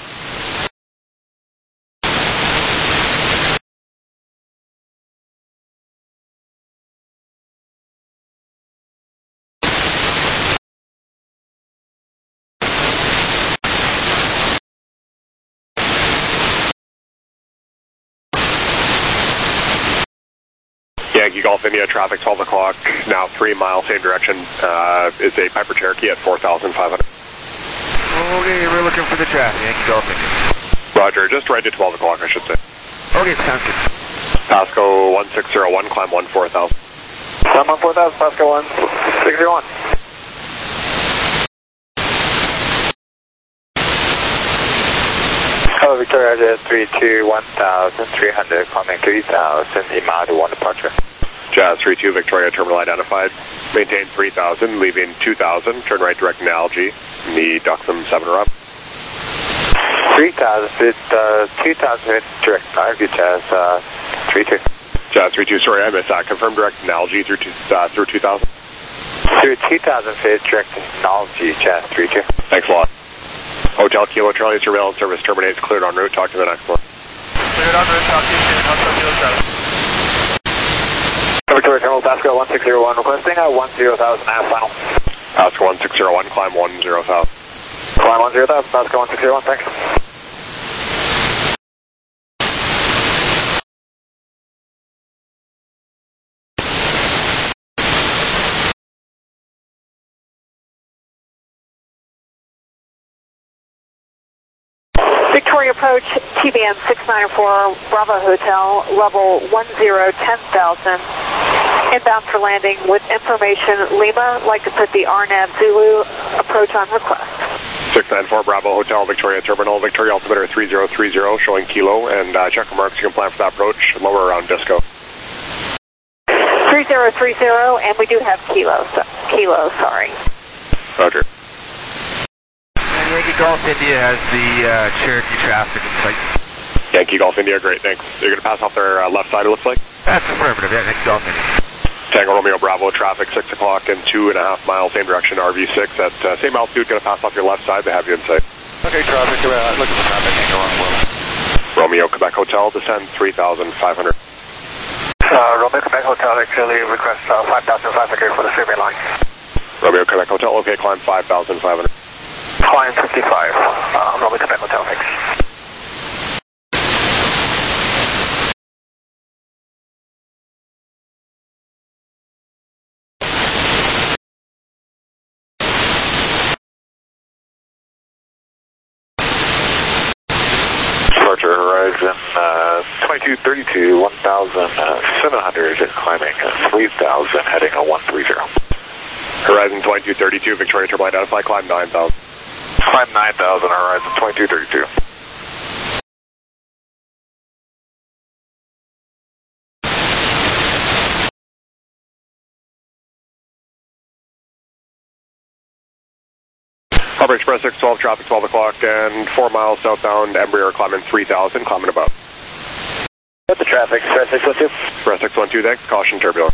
Yankee Golf India, traffic twelve o'clock, now three miles, same direction, uh, is a Piper Cherokee at four thousand five hundred. Okay, we're looking for the traffic, Yankee Golf India. Roger, just right at twelve o'clock, I should say. Okay, sounds good. Pasco one six zero one, climb one four thousand. Climb one four thousand, Pasco one six zero one. Hello, Victoria, three two one thousand three hundred, climbing three thousand, Imad one departure. Jazz three two, Victoria Terminal identified. Maintain three thousand, leaving two thousand, turn right direct in Algae, the Duxham seven are up. three thousand, with uh, two thousand direct five, Jazz uh, three two. Jazz three two, sorry, I missed that. Confirm direct analogy through, two, uh, through two thousand. Through two thousand feet, direct analogy, Jazz three two. Thanks a lot. Hotel Kilo Charlie, surveillance service terminates, cleared en route. Talk to the next one. Cleared en route, talk to you soon. Hotel Kilo Charlie. Victoria Terminal, Pasco one six zero one, requesting a one zero thousand half final. Pasco one six zero one, climb one zero thousand. Climb one zero thousand, Pasco one six zero one, thanks. Victoria approach, T B M six nine four, Bravo Hotel, level one zero ten thousand. Inbound for landing with information. Lima, like to put the R NAV Zulu approach on request. six nine four Bravo Hotel, Victoria Terminal, Victoria altimeter three zero three zero, showing kilo, and uh, check marks. You can plan for that approach, lower around Disco. three zero three zero, and we do have kilo, so, kilo, sorry. Roger. And Yankee Golf India has the uh, Cherokee traffic in sight. Yankee Golf India, great, thanks. You're going to pass off their uh, left side, it looks like? That's affirmative, yeah, Yankee Golf India. Tango Romeo Bravo, traffic six o'clock and two and a half miles, same direction, R V six at uh, same altitude, going to pass off your left side, they have you in sight. Okay, traffic, uh, look at the traffic, Tango Romeo. Romeo Quebec Hotel, descend three thousand five hundred. Uh, Romeo Quebec Hotel, actually request uh, five thousand five hundred for the survey line. Romeo Quebec Hotel, okay, climb five thousand five hundred. Climb fifty-five, uh, Romeo Quebec Hotel, thanks. Departure Horizon uh, twenty-two thirty-two, one thousand seven hundred, climbing uh, three thousand, heading a one three zero. Horizon twenty-two thirty-two, Victoria Turbine identify, climb nine thousand. Climb nine thousand, Horizon twenty-two thirty-two. Harbour Express six twelve, traffic twelve o'clock and four miles southbound, Embraer climbing three thousand, climbing above. What's the traffic, Express six one two? Express six one two, thanks, caution turbulent.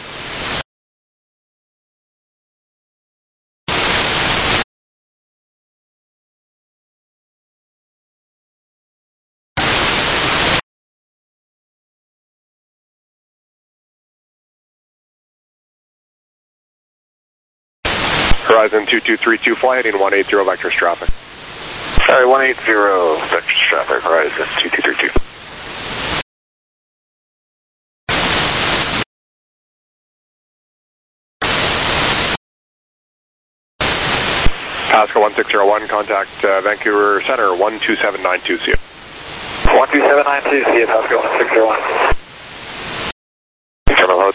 Horizon two two three two, fly heading one eight zero, vectors traffic. Sorry, one eight zero, vectors traffic, Horizon two two three two. Pasco one six zero one, contact uh, Vancouver Center one two seven nine two, see you. one two seven nine two, see you, Pasco one six zero one.